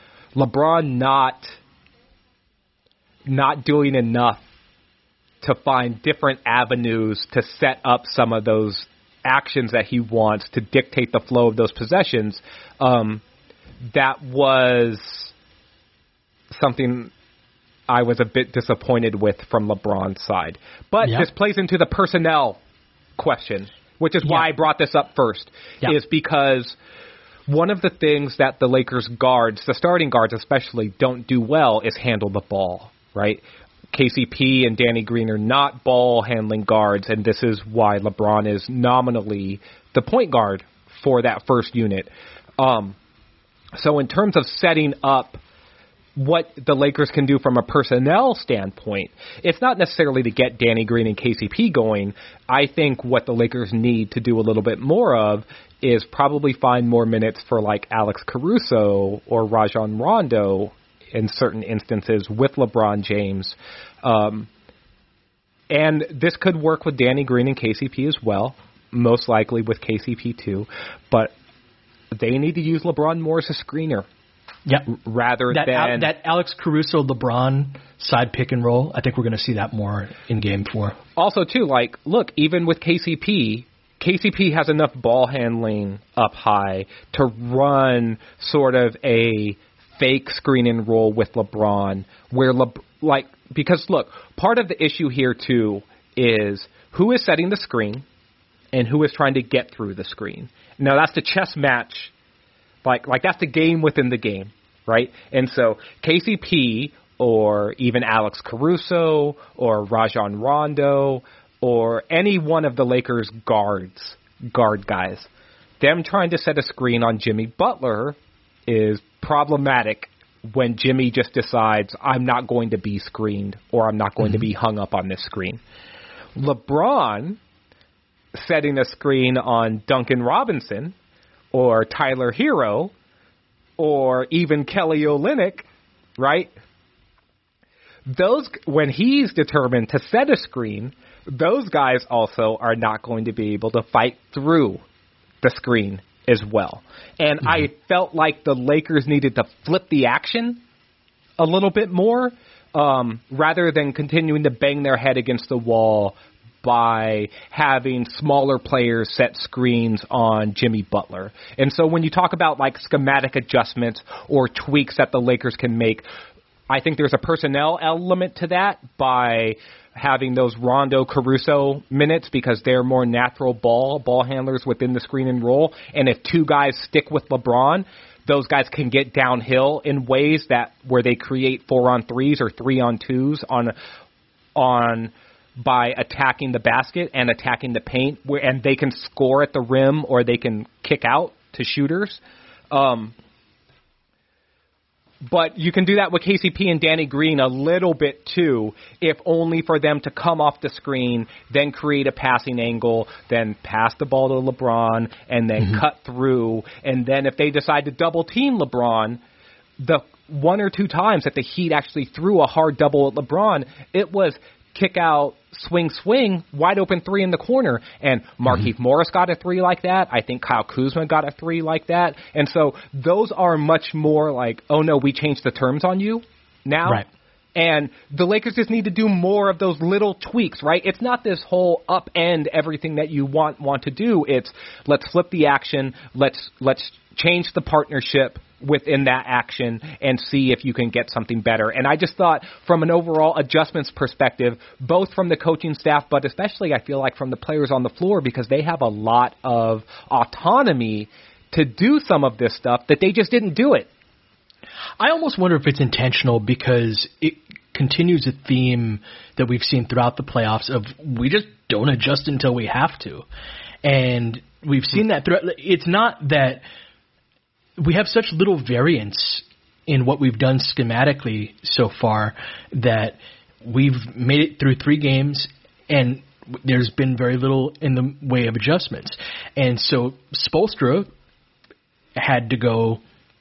not doing enough to find different avenues to set up some of those actions that he wants to dictate the flow of those possessions, that was something I was a bit disappointed with from LeBron's side. But this plays into the personnel question, which is why I brought this up first, is because one of the things that the Lakers guards, the starting guards especially, don't do well is handle the ball, right? KCP and Danny Green are not ball-handling guards, and this is why LeBron is nominally the point guard for that first unit. So in terms of setting up what the Lakers can do from a personnel standpoint, it's not necessarily to get Danny Green and KCP going. I think what the Lakers need to do a little bit more of is probably find more minutes for like Alex Caruso or Rajon Rondo in certain instances with LeBron James. And this could work with Danny Green and KCP as well, most likely with KCP too. But they need to use LeBron more as a screener. Rather than that Alex Caruso LeBron side pick and roll. I think we're going to see that more in Game 4. Also, too, like, look, even with KCP has enough ball handling up high to run sort of a fake screen and roll with LeBron, where because look, part of the issue here too is who is setting the screen and who is trying to get through the screen. Now that's the chess match. Like that's the game within the game, right? And so KCP or even Alex Caruso or Rajon Rondo or any one of the Lakers guard guys, them trying to set a screen on Jimmy Butler is problematic when Jimmy just decides, I'm not going to be screened or I'm not going to be hung up on this screen. LeBron setting a screen on Duncan Robinson or Tyler Hero or even Kelly Olynyk, right? Those, when he's determined to set a screen, those guys also are not going to be able to fight through the screen as well. And I felt like the Lakers needed to flip the action a little bit more rather than continuing to bang their head against the wall by having smaller players set screens on Jimmy Butler. And so when you talk about like schematic adjustments or tweaks that the Lakers can make, I think there's a personnel element to that by having those Rondo Caruso minutes because they're more natural ball handlers within the screen and roll. And if two guys stick with LeBron, those guys can get downhill in ways that where they create 4-on-3s or 3-on-2s on by attacking the basket and attacking the paint, and they can score at the rim or they can kick out to shooters. But you can do that with KCP and Danny Green a little bit too, if only for them to come off the screen, then create a passing angle, then pass the ball to LeBron, and then cut through. And then if they decide to double team LeBron, the one or two times that the Heat actually threw a hard double at LeBron, it was kick out, swing, wide open three in the corner. And Markieff Morris got a three like that. I think Kyle Kuzma got a three like that. And so those are much more like, oh no, we changed the terms on you now. Right. And the Lakers just need to do more of those little tweaks, right? It's not this whole upend everything that you want to do. It's let's flip the action. Let's change the partnership within that action and see if you can get something better. And I just thought from an overall adjustments perspective, both from the coaching staff, but especially I feel like from the players on the floor, because they have a lot of autonomy to do some of this stuff that they just didn't do it. I almost wonder if it's intentional because it continues a theme that we've seen throughout the playoffs of we just don't adjust until we have to. And we've seen that throughout. It's not that we have such little variance in what we've done schematically so far that we've made it through 3 games and there's been very little in the way of adjustments. And so Spoelstra had to go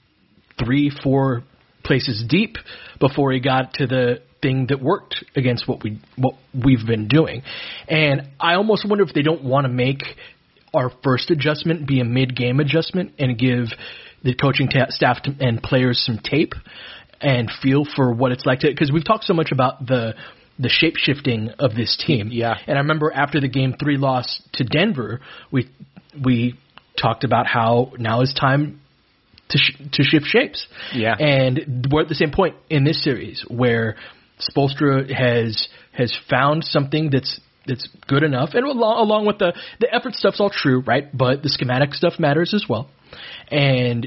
3-4 places deep before he got to the thing that worked against what we've been doing. And I almost wonder if they don't want to make our first adjustment be a mid-game adjustment and give the coaching staff and players some tape and feel for what it's like to, because we've talked so much about the shape-shifting of this team. Yeah. And I remember after the Game 3 loss to Denver, we talked about how now is time to shift shapes. Yeah. And we're at the same point in this series where Spoelstra has found something that's good enough, and along with the effort stuff's all true, right? But the schematic stuff matters as well. And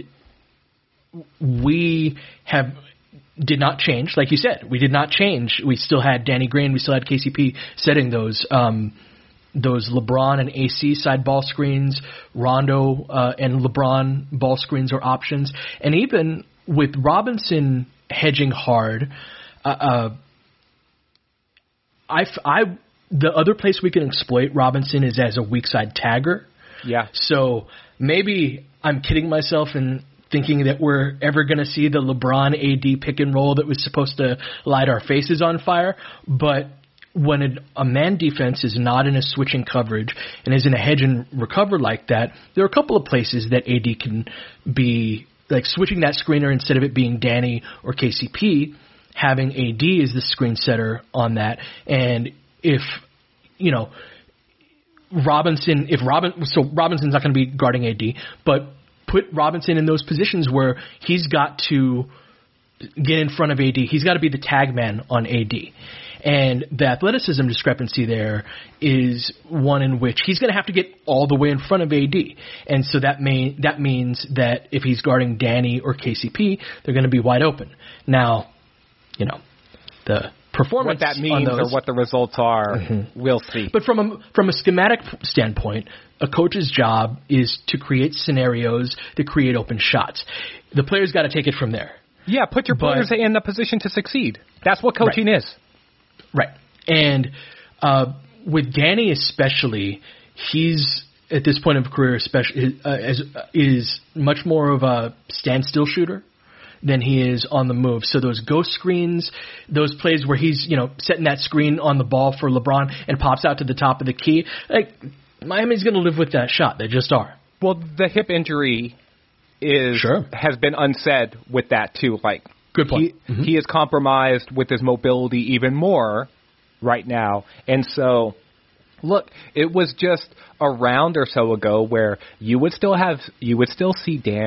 we did not change, like you said. We did not change. We still had Danny Green. We still had KCP setting those LeBron and AC side ball screens, Rondo and LeBron ball screens or options. And even with Robinson hedging hard, the other place we can exploit Robinson is as a weak side tagger. Yeah. So maybe I'm kidding myself and thinking that we're ever going to see the LeBron AD pick and roll that was supposed to light our faces on fire. But when a man defense is not in a switching coverage and is in a hedge and recover like that, there are a couple of places that AD can be, like switching that screener instead of it being Danny or KCP, having AD as the screen setter on that. And if, Robinson's not going to be guarding AD, but put Robinson in those positions where he's got to get in front of AD. He's got to be the tag man on AD. And the athleticism discrepancy there is one in which he's going to have to get all the way in front of AD. And so that means that if he's guarding Danny or KCP, they're going to be wide open. Now, the performance, what that means or what the results are, we'll see. But from a schematic standpoint, a coach's job is to create scenarios that create open shots. The players got to take it from there. Yeah, put your players in a position to succeed. That's what coaching is. Right. And with Danny especially, he's at this point of career is much more of a standstill shooter than he is on the move. So those ghost screens, those plays where he's, setting that screen on the ball for LeBron and pops out to the top of the key, like Miami's going to live with that shot. They just are. Well, the hip injury has been unsaid with that too. Like, good point. He is compromised with his mobility even more right now. And so, look, it was just a round or so ago where you would still see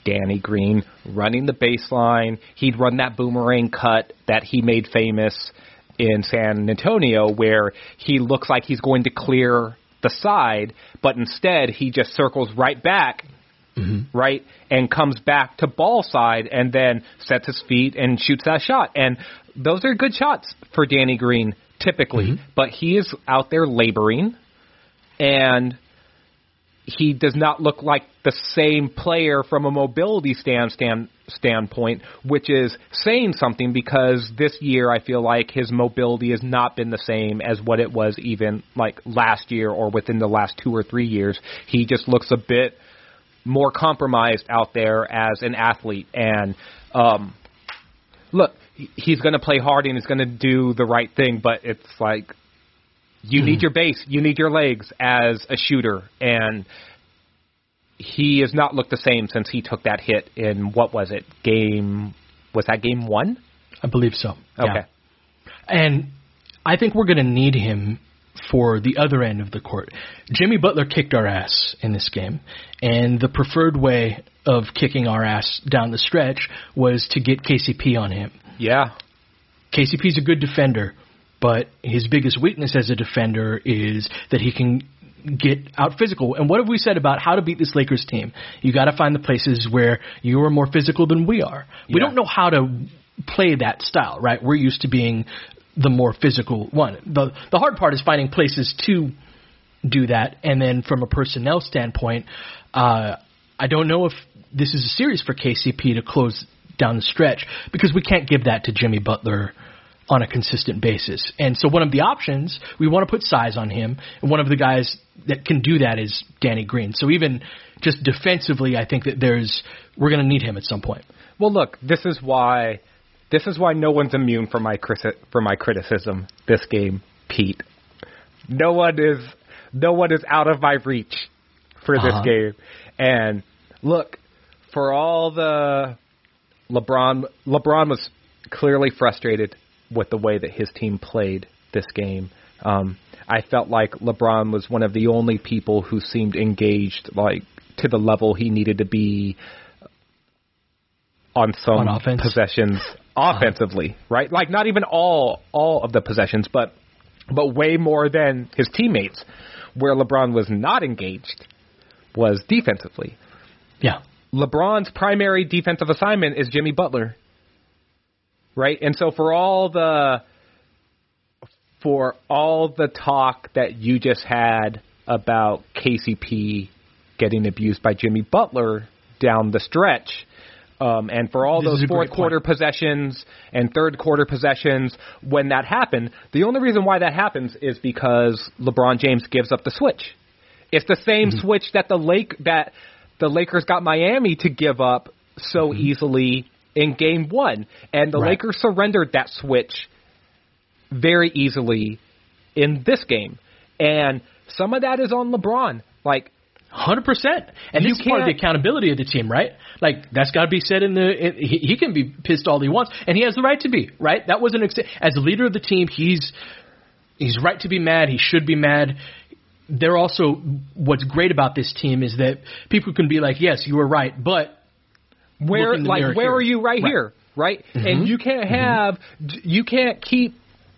Danny Green running the baseline. He'd run that boomerang cut that he made famous in San Antonio, where he looks like he's going to clear the side, but instead he just circles right back, right, and comes back to ball side and then sets his feet and shoots that shot. And those are good shots for Danny Green typically, but he is out there laboring, and he does not look like the same player from a mobility standpoint, which is saying something, because this year I feel like his mobility has not been the same as what it was even like last year or within the last 2 or 3 years. He just looks a bit more compromised out there as an athlete. And look, he's going to play hard and he's going to do the right thing, but it's like, you need your base, you need your legs as a shooter, and he has not looked the same since he took that hit in, what was it, was that game 1? I believe so. Okay. Yeah. And I think we're going to need him for the other end of the court. Jimmy Butler kicked our ass in this game, and the preferred way of kicking our ass down the stretch was to get KCP on him. Yeah. KCP's a good defender, but his biggest weakness as a defender is that he can get out physical. And what have we said about how to beat this Lakers team? You got to find the places where you are more physical than we are. We don't know how to play that style, right? We're used to being the more physical one. The hard part is finding places to do that. And then from a personnel standpoint, I don't know if this is a series for KCP to close down the stretch, because we can't give that to Jimmy Butler on a consistent basis. And so one of the options, we want to put size on him, and one of the guys that can do that is Danny Green. So even just defensively, I think that we're going to need him at some point. Well, look, this is why no one's immune from my criticism this game, Pete. No one is out of my reach for this game. And look, for all the LeBron was clearly frustrated with the way that his team played this game. I felt like LeBron was one of the only people who seemed engaged, like, to the level he needed to be on some possessions offensively, right? Like, not even all of the possessions, but way more than his teammates. Where LeBron was not engaged was defensively. Yeah. LeBron's primary defensive assignment is Jimmy Butler. Right? And so for all the talk that you just had about KCP getting abused by Jimmy Butler down the stretch, and for all those fourth quarter possessions and third quarter possessions when that happened, the only reason why that happens is because LeBron James gives up the switch. It's the same switch that the Lakers got Miami to give up so easily in game 1. And the Lakers surrendered that switch very easily in this game. And some of that is on LeBron. Like, 100%. And this is part of the accountability of the team, right? Like, that's got to be said he can be pissed all he wants, and he has the right to be, right? That wasn't as a leader of the team, he's right to be mad. He should be mad. They're also, what's great about this team is that people can be like, yes, you were right, but where are you here, right? And you can't keep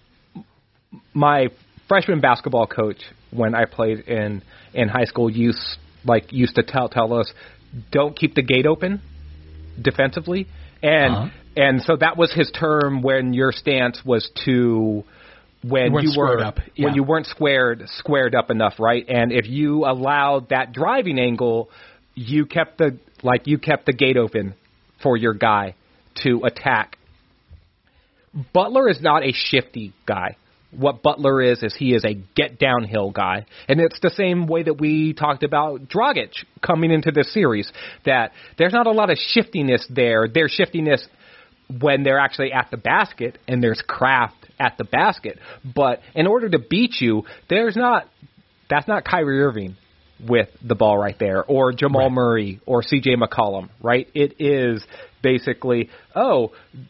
my freshman basketball coach when I played in high school used to tell us, don't keep the gate open defensively, and so that was his term when your stance was to when you weren't squared up enough, right? And if you allowed that driving angle, you kept the gate open for your guy to attack. Butler is not a shifty guy. What Butler is he is a get downhill guy. And it's the same way that we talked about Dragic coming into this series, that there's not a lot of shiftiness there. There's shiftiness when they're actually at the basket, and there's craft at the basket. But in order to beat you, that's not Kyrie Irving with the ball right there, or Jamal Murray, or C.J. McCollum, right? It is basically,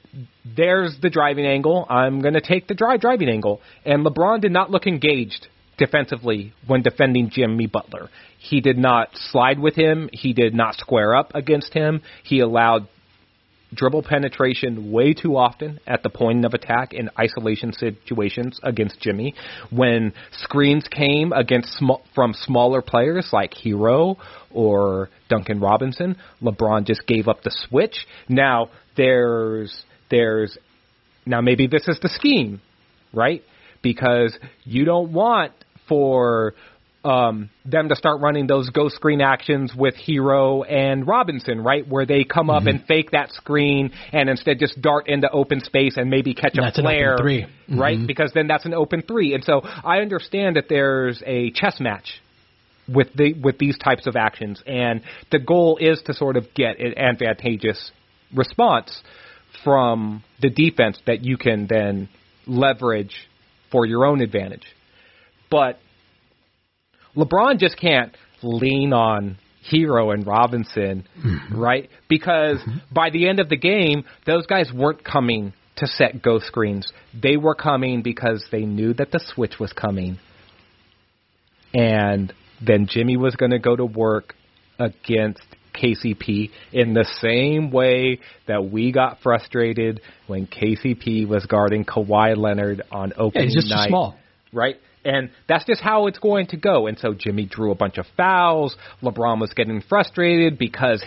there's the driving angle. I'm going to take the driving angle. And LeBron did not look engaged defensively when defending Jimmy Butler. He did not slide with him. He did not square up against him. He allowed dribble penetration way too often at the point of attack in isolation situations against Jimmy. When screens came from smaller players like Hero or Duncan Robinson, LeBron just gave up the switch. Now now maybe this is the scheme, right? Because you don't want for them to start running those ghost screen actions with Hero and Robinson, right, where they come up and fake that screen and instead just dart into open space and maybe catch a flare, an open three. Right? Because then that's an open three. And so I understand that there's a chess match with these types of actions, and the goal is to sort of get an advantageous response from the defense that you can then leverage for your own advantage. But LeBron just can't lean on Hero and Robinson, right? Because by the end of the game, those guys weren't coming to set ghost screens. They were coming because they knew that the switch was coming. And then Jimmy was going to go to work against KCP in the same way that we got frustrated when KCP was guarding Kawhi Leonard on opening night. He's just too small. Right? And that's just how it's going to go. And so Jimmy drew a bunch of fouls. LeBron was getting frustrated because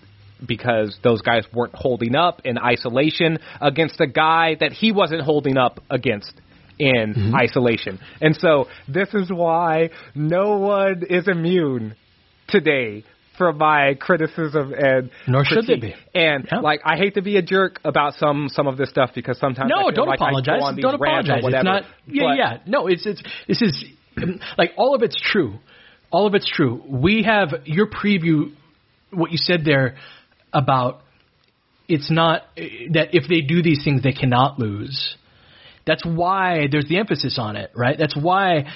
those guys weren't holding up in isolation against a guy that he wasn't holding up against in isolation. And so this is why no one is immune today from my criticism and nor should they be. And I hate to be a jerk about some of this stuff because sometimes I feel don't like apologize. I go on these Don't rants apologize. or whatever. It's not. No, this is like all of it's true. All of it's true. We have your preview. What you said there about it's not that if they do these things they cannot lose. That's why there's the emphasis on it, right? That's why.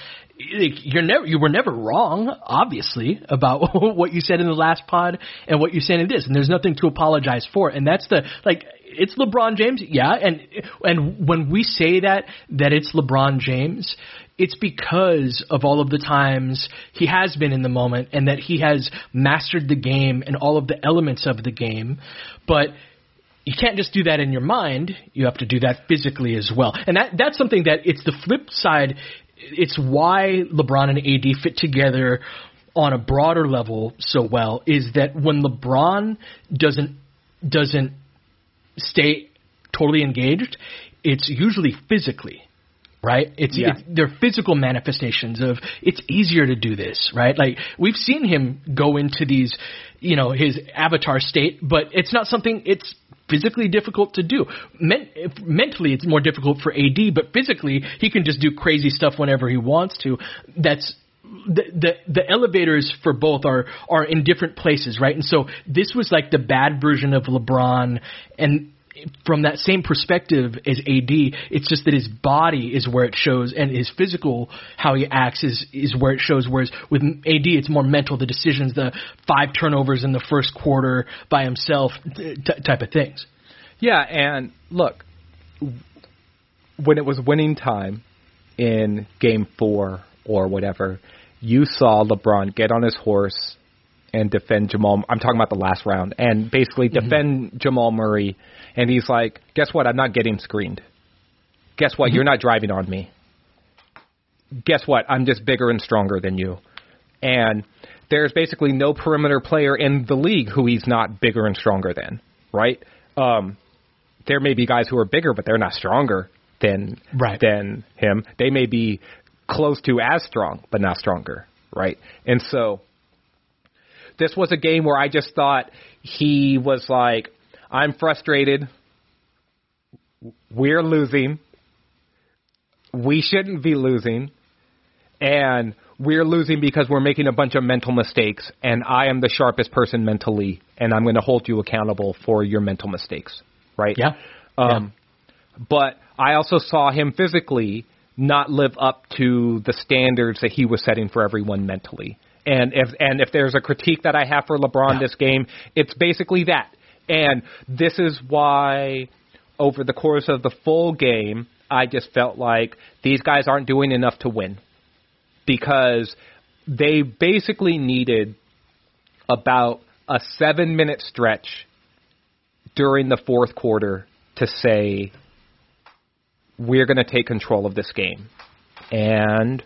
You were never wrong, obviously, about what you said in the last pod and what you said in this, and there's nothing to apologize for. And that's it's LeBron James, yeah. And when we say that it's LeBron James, it's because of all of the times he has been in the moment and that he has mastered the game and all of the elements of the game, but. You can't just do that in your mind. You have to do that physically as well. And that's something that it's the flip side. It's why LeBron and AD fit together on a broader level so well is that when LeBron doesn't stay totally engaged, it's usually physically. Right? They're physical manifestations of it's easier to do this, right? Like we've seen him go into these, his avatar state, but it's not something it's physically difficult to do. Mentally, it's more difficult for AD, but physically, he can just do crazy stuff whenever he wants to. That's the elevators for both are in different places, right? And so this was like the bad version of LeBron, and from that same perspective as AD, it's just that his body is where it shows, and his physical, how he acts, is where it shows. Whereas with AD, it's more mental, the decisions, the 5 turnovers in the first quarter by himself type of things. Yeah, and look, when it was winning time in Game 4 or whatever, you saw LeBron get on his horse and defend Jamal. I'm talking about the last round, and basically defend Jamal Murray. And he's like, guess what? I'm not getting screened. Guess what? You're not driving on me. Guess what? I'm just bigger and stronger than you. And there's basically no perimeter player in the league who he's not bigger and stronger than, right? There may be guys who are bigger, but they're not stronger than him. They may be close to as strong, but not stronger, right? And so this was a game where I just thought he was like, I'm frustrated. We're losing. We shouldn't be losing. And we're losing because we're making a bunch of mental mistakes, and I am the sharpest person mentally, and I'm going to hold you accountable for your mental mistakes, right? Yeah. But I also saw him physically not live up to the standards that he was setting for everyone mentally. And if there's a critique that I have for LeBron this game, it's basically that. And this is why over the course of the full game, I just felt like these guys aren't doing enough to win because they basically needed about a 7-minute stretch during the fourth quarter to say, we're going to take control of this game. And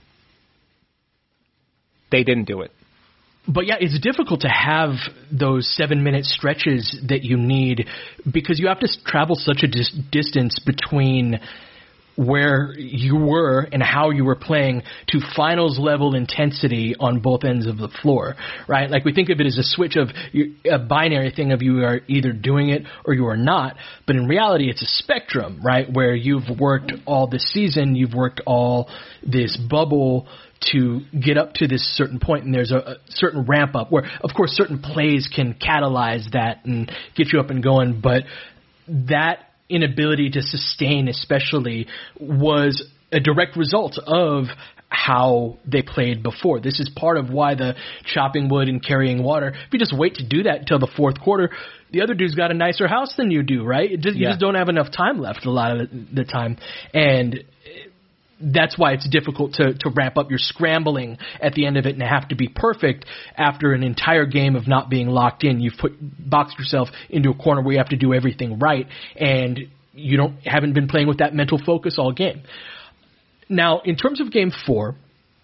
they didn't do it. But yeah, it's difficult to have those 7-minute stretches that you need because you have to travel such a distance between where you were and how you were playing to finals level intensity on both ends of the floor, right? Like we think of it as a switch of a binary thing of you are either doing it or you are not, but in reality it's a spectrum, right? Where you've worked all this season, you've worked all this bubble to get up to this certain point, and there's a certain ramp up where, of course, certain plays can catalyze that and get you up and going, but that inability to sustain especially was a direct result of how they played before. This is part of why the chopping wood and carrying water, if you just wait to do that until the fourth quarter, the other dude's got a nicer house than you do, right? You just don't have enough time left a lot of the time. And that's why it's difficult to ramp up. You're scrambling at the end of it and have to be perfect after an entire game of not being locked in. You've boxed yourself into a corner where you have to do everything right, and you haven't been playing with that mental focus all game. Now, in terms of Game 4,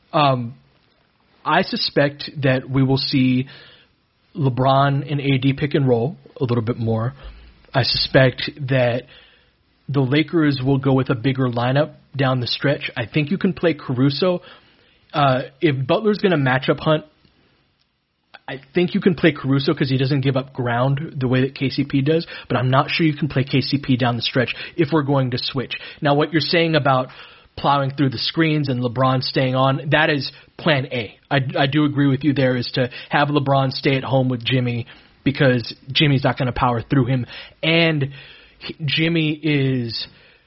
I suspect that we will see LeBron and AD pick and roll a little bit more. I suspect that the Lakers will go with a bigger lineup down the stretch. I think you can play Caruso. If Butler's going to matchup hunt, I think you can play Caruso because he doesn't give up ground the way that KCP does, but I'm not sure you can play KCP down the stretch if we're going to switch. Now, what you're saying about plowing through the screens and LeBron staying on, that is plan A. I do agree with you there, is to have LeBron stay at home with Jimmy because Jimmy's not going to power through him, and Jimmy is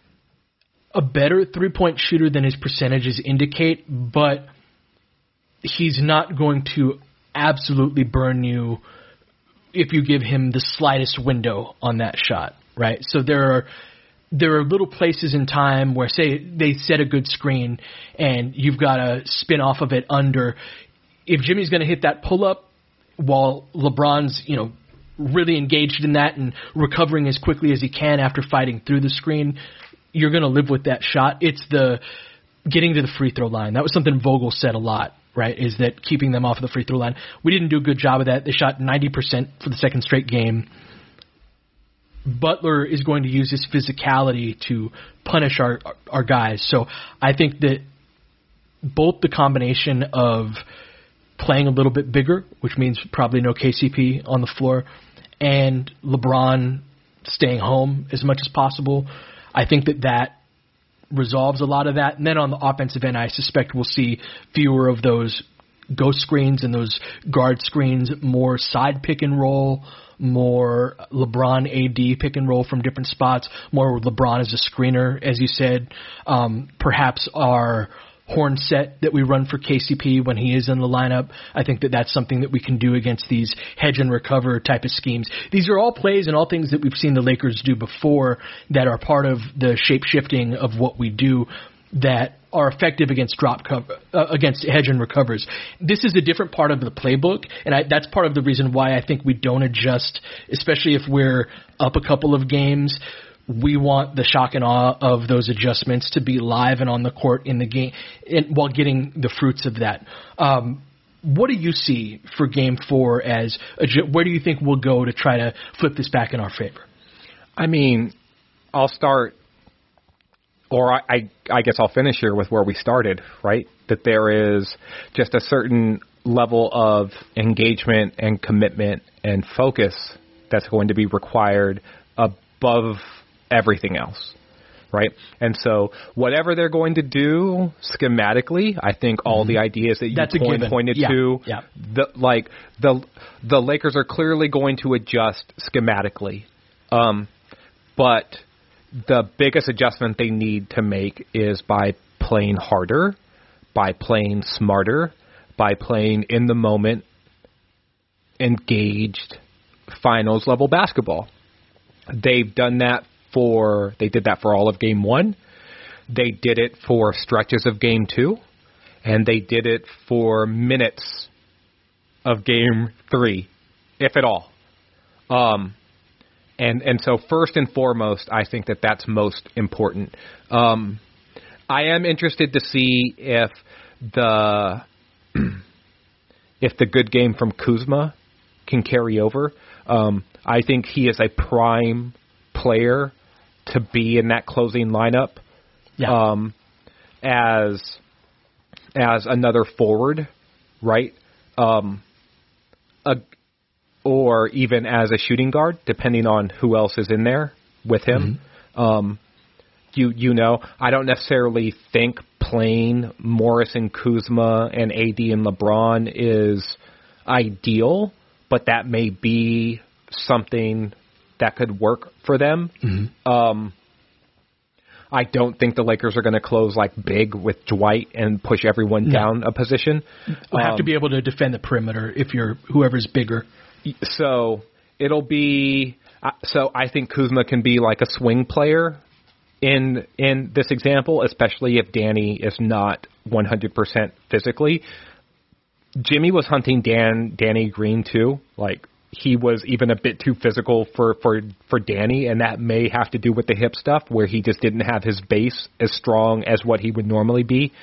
a better three-point shooter than his percentages indicate, but he's not going to absolutely burn you if you give him the slightest window on that shot, right? So there are little places in time where, say, they set a good screen and you've got to spin off of it under. If Jimmy's going to hit that pull-up while LeBron's, really engaged in that and recovering as quickly as he can after fighting through the screen, you're going to live with that shot. It's the getting to the free throw line. That was something Vogel said a lot, right, is that keeping them off of the free throw line. We didn't do a good job of that. They shot 90% for the second straight game. Butler is going to use his physicality to punish our guys. So I think that both the combination of playing a little bit bigger, which means probably no KCP on the floor, and LeBron staying home as much as possible, I think that resolves a lot of that. And then on the offensive end, I suspect we'll see fewer of those ghost screens and those guard screens, more side pick and roll, more LeBron AD pick and roll from different spots, more LeBron as a screener, as you said. Perhaps our horn set that we run for KCP when he is in the lineup. I think that's something that we can do against these hedge and recover type of schemes. These are all plays and all things that we've seen the Lakers do before that are part of the shape shifting of what we do that are effective against drop cover, against hedge and recovers. This is a different part of the playbook, and that's part of the reason why I think we don't adjust, especially if we're up a couple of games. We want the shock and awe of those adjustments to be live and on the court in the game, while getting the fruits of that. What do you see for Game 4 as where do you think we'll go to try to flip this back in our favor? I mean, I'll start, or I guess I'll finish here with where we started, right? That there is just a certain level of engagement and commitment and focus that's going to be required above everything else, right? And so whatever they're going to do schematically, I think all the ideas that you pointed to, the Lakers are clearly going to adjust schematically. But the biggest adjustment they need to make is by playing harder, by playing smarter, by playing in the moment, engaged, finals level basketball. They've done that they did that for all of Game 1. They did it for stretches of Game 2. and they did it for minutes of Game 3, if at all. And so first and foremost, I think that's most important. I am interested to see if the good game from Kuzma can carry over. I think he is a prime player to be in that closing lineup as another forward, right? Or even as a shooting guard, depending on who else is in there with him. Mm-hmm. I don't necessarily think playing Morris and Kuzma and AD and LeBron is ideal, but that may be something that could work for them. Mm-hmm. I don't think the Lakers are going to close like big with Dwight and push everyone down a position. We'll have to be able to defend the perimeter if you're whoever's bigger. So it'll be. So I think Kuzma can be like a swing player in this example, especially if Danny is not 100% physically. Jimmy was hunting Danny Green too. Like he was even a bit too physical for Danny, and that may have to do with the hip stuff where he just didn't have his base as strong as what he would normally be.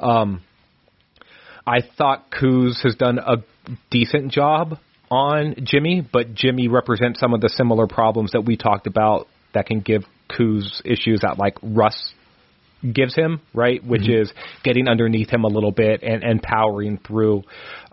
I thought Kuz has done a decent job on Jimmy, but Jimmy represents some of the similar problems that we talked about that can give Kuz issues that like Russ gives him, right? Which mm-hmm. is getting underneath him a little bit and powering through.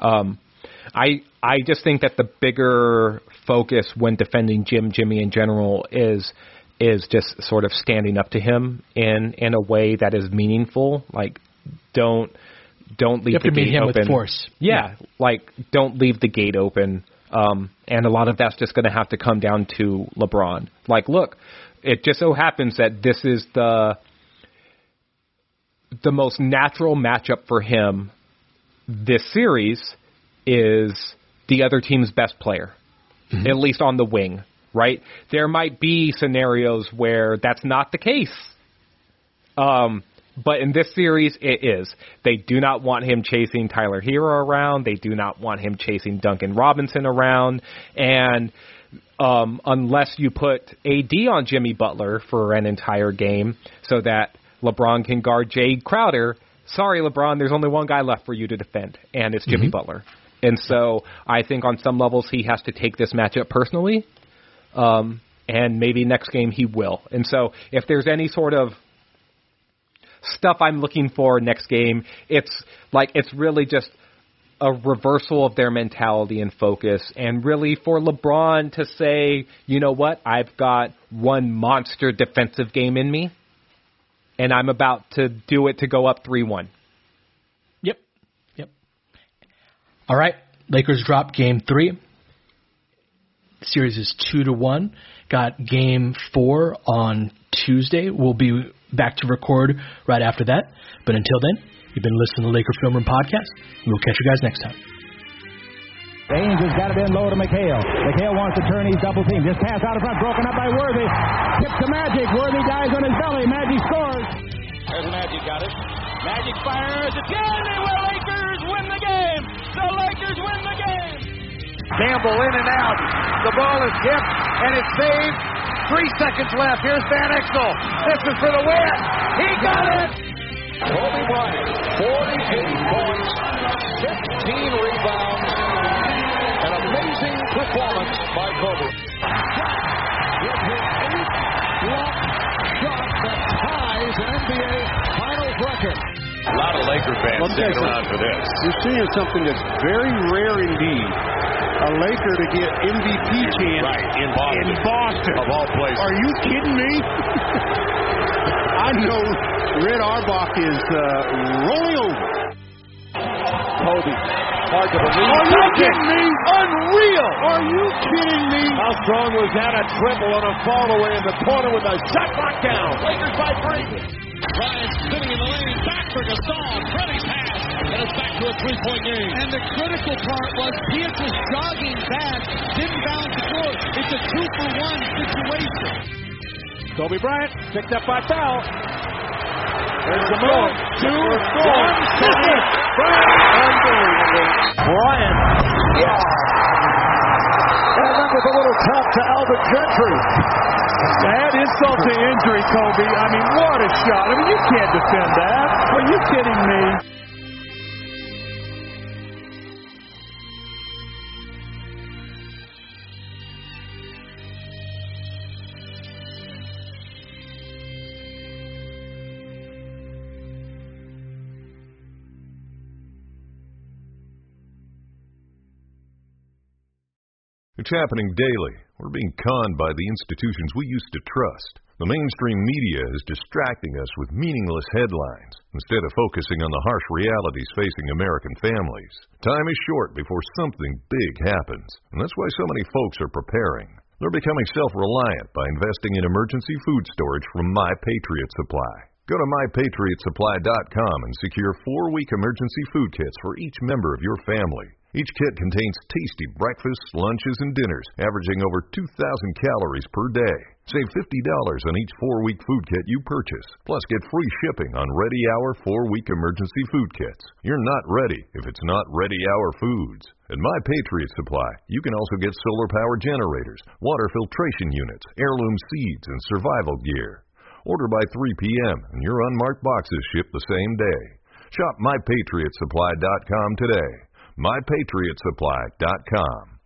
I just think that the bigger focus when defending Jimmy in general is just sort of standing up to him in a way that is meaningful. Like don't leave the gate open. With force. Yeah, like don't leave the gate open. And a lot of that's just going to have to come down to LeBron. Like, look, it just so happens that this is the most natural matchup for him this series is the other team's best player, mm-hmm. at least on the wing, right? There might be scenarios where that's not the case. But in this series, it is. They do not want him chasing Tyler Hero around. They do not want him chasing Duncan Robinson around. And unless you put AD on Jimmy Butler for an entire game so that LeBron can guard Jay Crowder, sorry, LeBron, there's only one guy left for you to defend, and it's Jimmy mm-hmm. Butler. And so I think on some levels he has to take this matchup personally, and maybe next game he will. And so if there's any sort of stuff I'm looking for next game, it's really just a reversal of their mentality and focus, and really for LeBron to say, you know what, I've got one monster defensive game in me, and I'm about to do it to go up 3-1. Yep. All right, Lakers drop Game 3. The series is 2-1. Got Game 4 on Tuesday. We'll be back to record right after that. But until then, you've been listening to the Laker Film Room Podcast. We'll catch you guys next time. Ainge has got it in low to McHale. McHale wants to turn his double team. Just pass out in front, broken up by Worthy. Tip to Magic. Worthy dies on his belly. Magic scores. There's Magic, got it. Magic fires again. The Lakers win the game. The Lakers win the game. Campbell in and out. The ball is tipped and it's saved. 3 seconds left. Here's Van Exel. This is for the win. He got it. Kobe Bryant, 48 points, 15 rebounds. An amazing performance by Kobe. With his 8th block shot that ties an NBA Finals record. A lot of Laker fans sticking around for this. You're seeing something that's very rare indeed. A Laker to get MVP chance in Boston. Of all places. Are you kidding me? I know Red Auerbach is rolling over. Kobe, hard to believe. Are you kidding me? Unreal. Are you kidding me? How strong was that? A triple on a fall away in the corner with a shot clock down. Lakers by 3. Bryant sitting in the lane, back for Gasol, Freddie's pass, and it's back to a 3-point game. And the critical part was Pierce was jogging back, didn't bounce the court. It's a 2-for-1 situation. Kobe Bryant picked up by foul. There's the move. 2, 1, Kenny. Unbelievable. Bryant. Yes. And that was a little tough to Alvin Gentry. Add insult to injury, Kobe. I mean, what a shot. I mean, you can't defend that. Are you kidding me? It's happening daily. We're being conned by the institutions we used to trust. The mainstream media is distracting us with meaningless headlines instead of focusing on the harsh realities facing American families. Time is short before something big happens, and that's why so many folks are preparing. They're becoming self-reliant by investing in emergency food storage from My Patriot Supply. Go to MyPatriotSupply.com and secure 4-week emergency food kits for each member of your family. Each kit contains tasty breakfasts, lunches, and dinners, averaging over 2,000 calories per day. Save $50 on each 4-week food kit you purchase. Plus, get free shipping on Ready Hour 4-week emergency food kits. You're not ready if it's not Ready Hour foods. At My Patriot Supply, you can also get solar power generators, water filtration units, heirloom seeds, and survival gear. Order by 3 p.m. and your unmarked boxes ship the same day. Shop MyPatriotSupply.com today. MyPatriotSupply.com.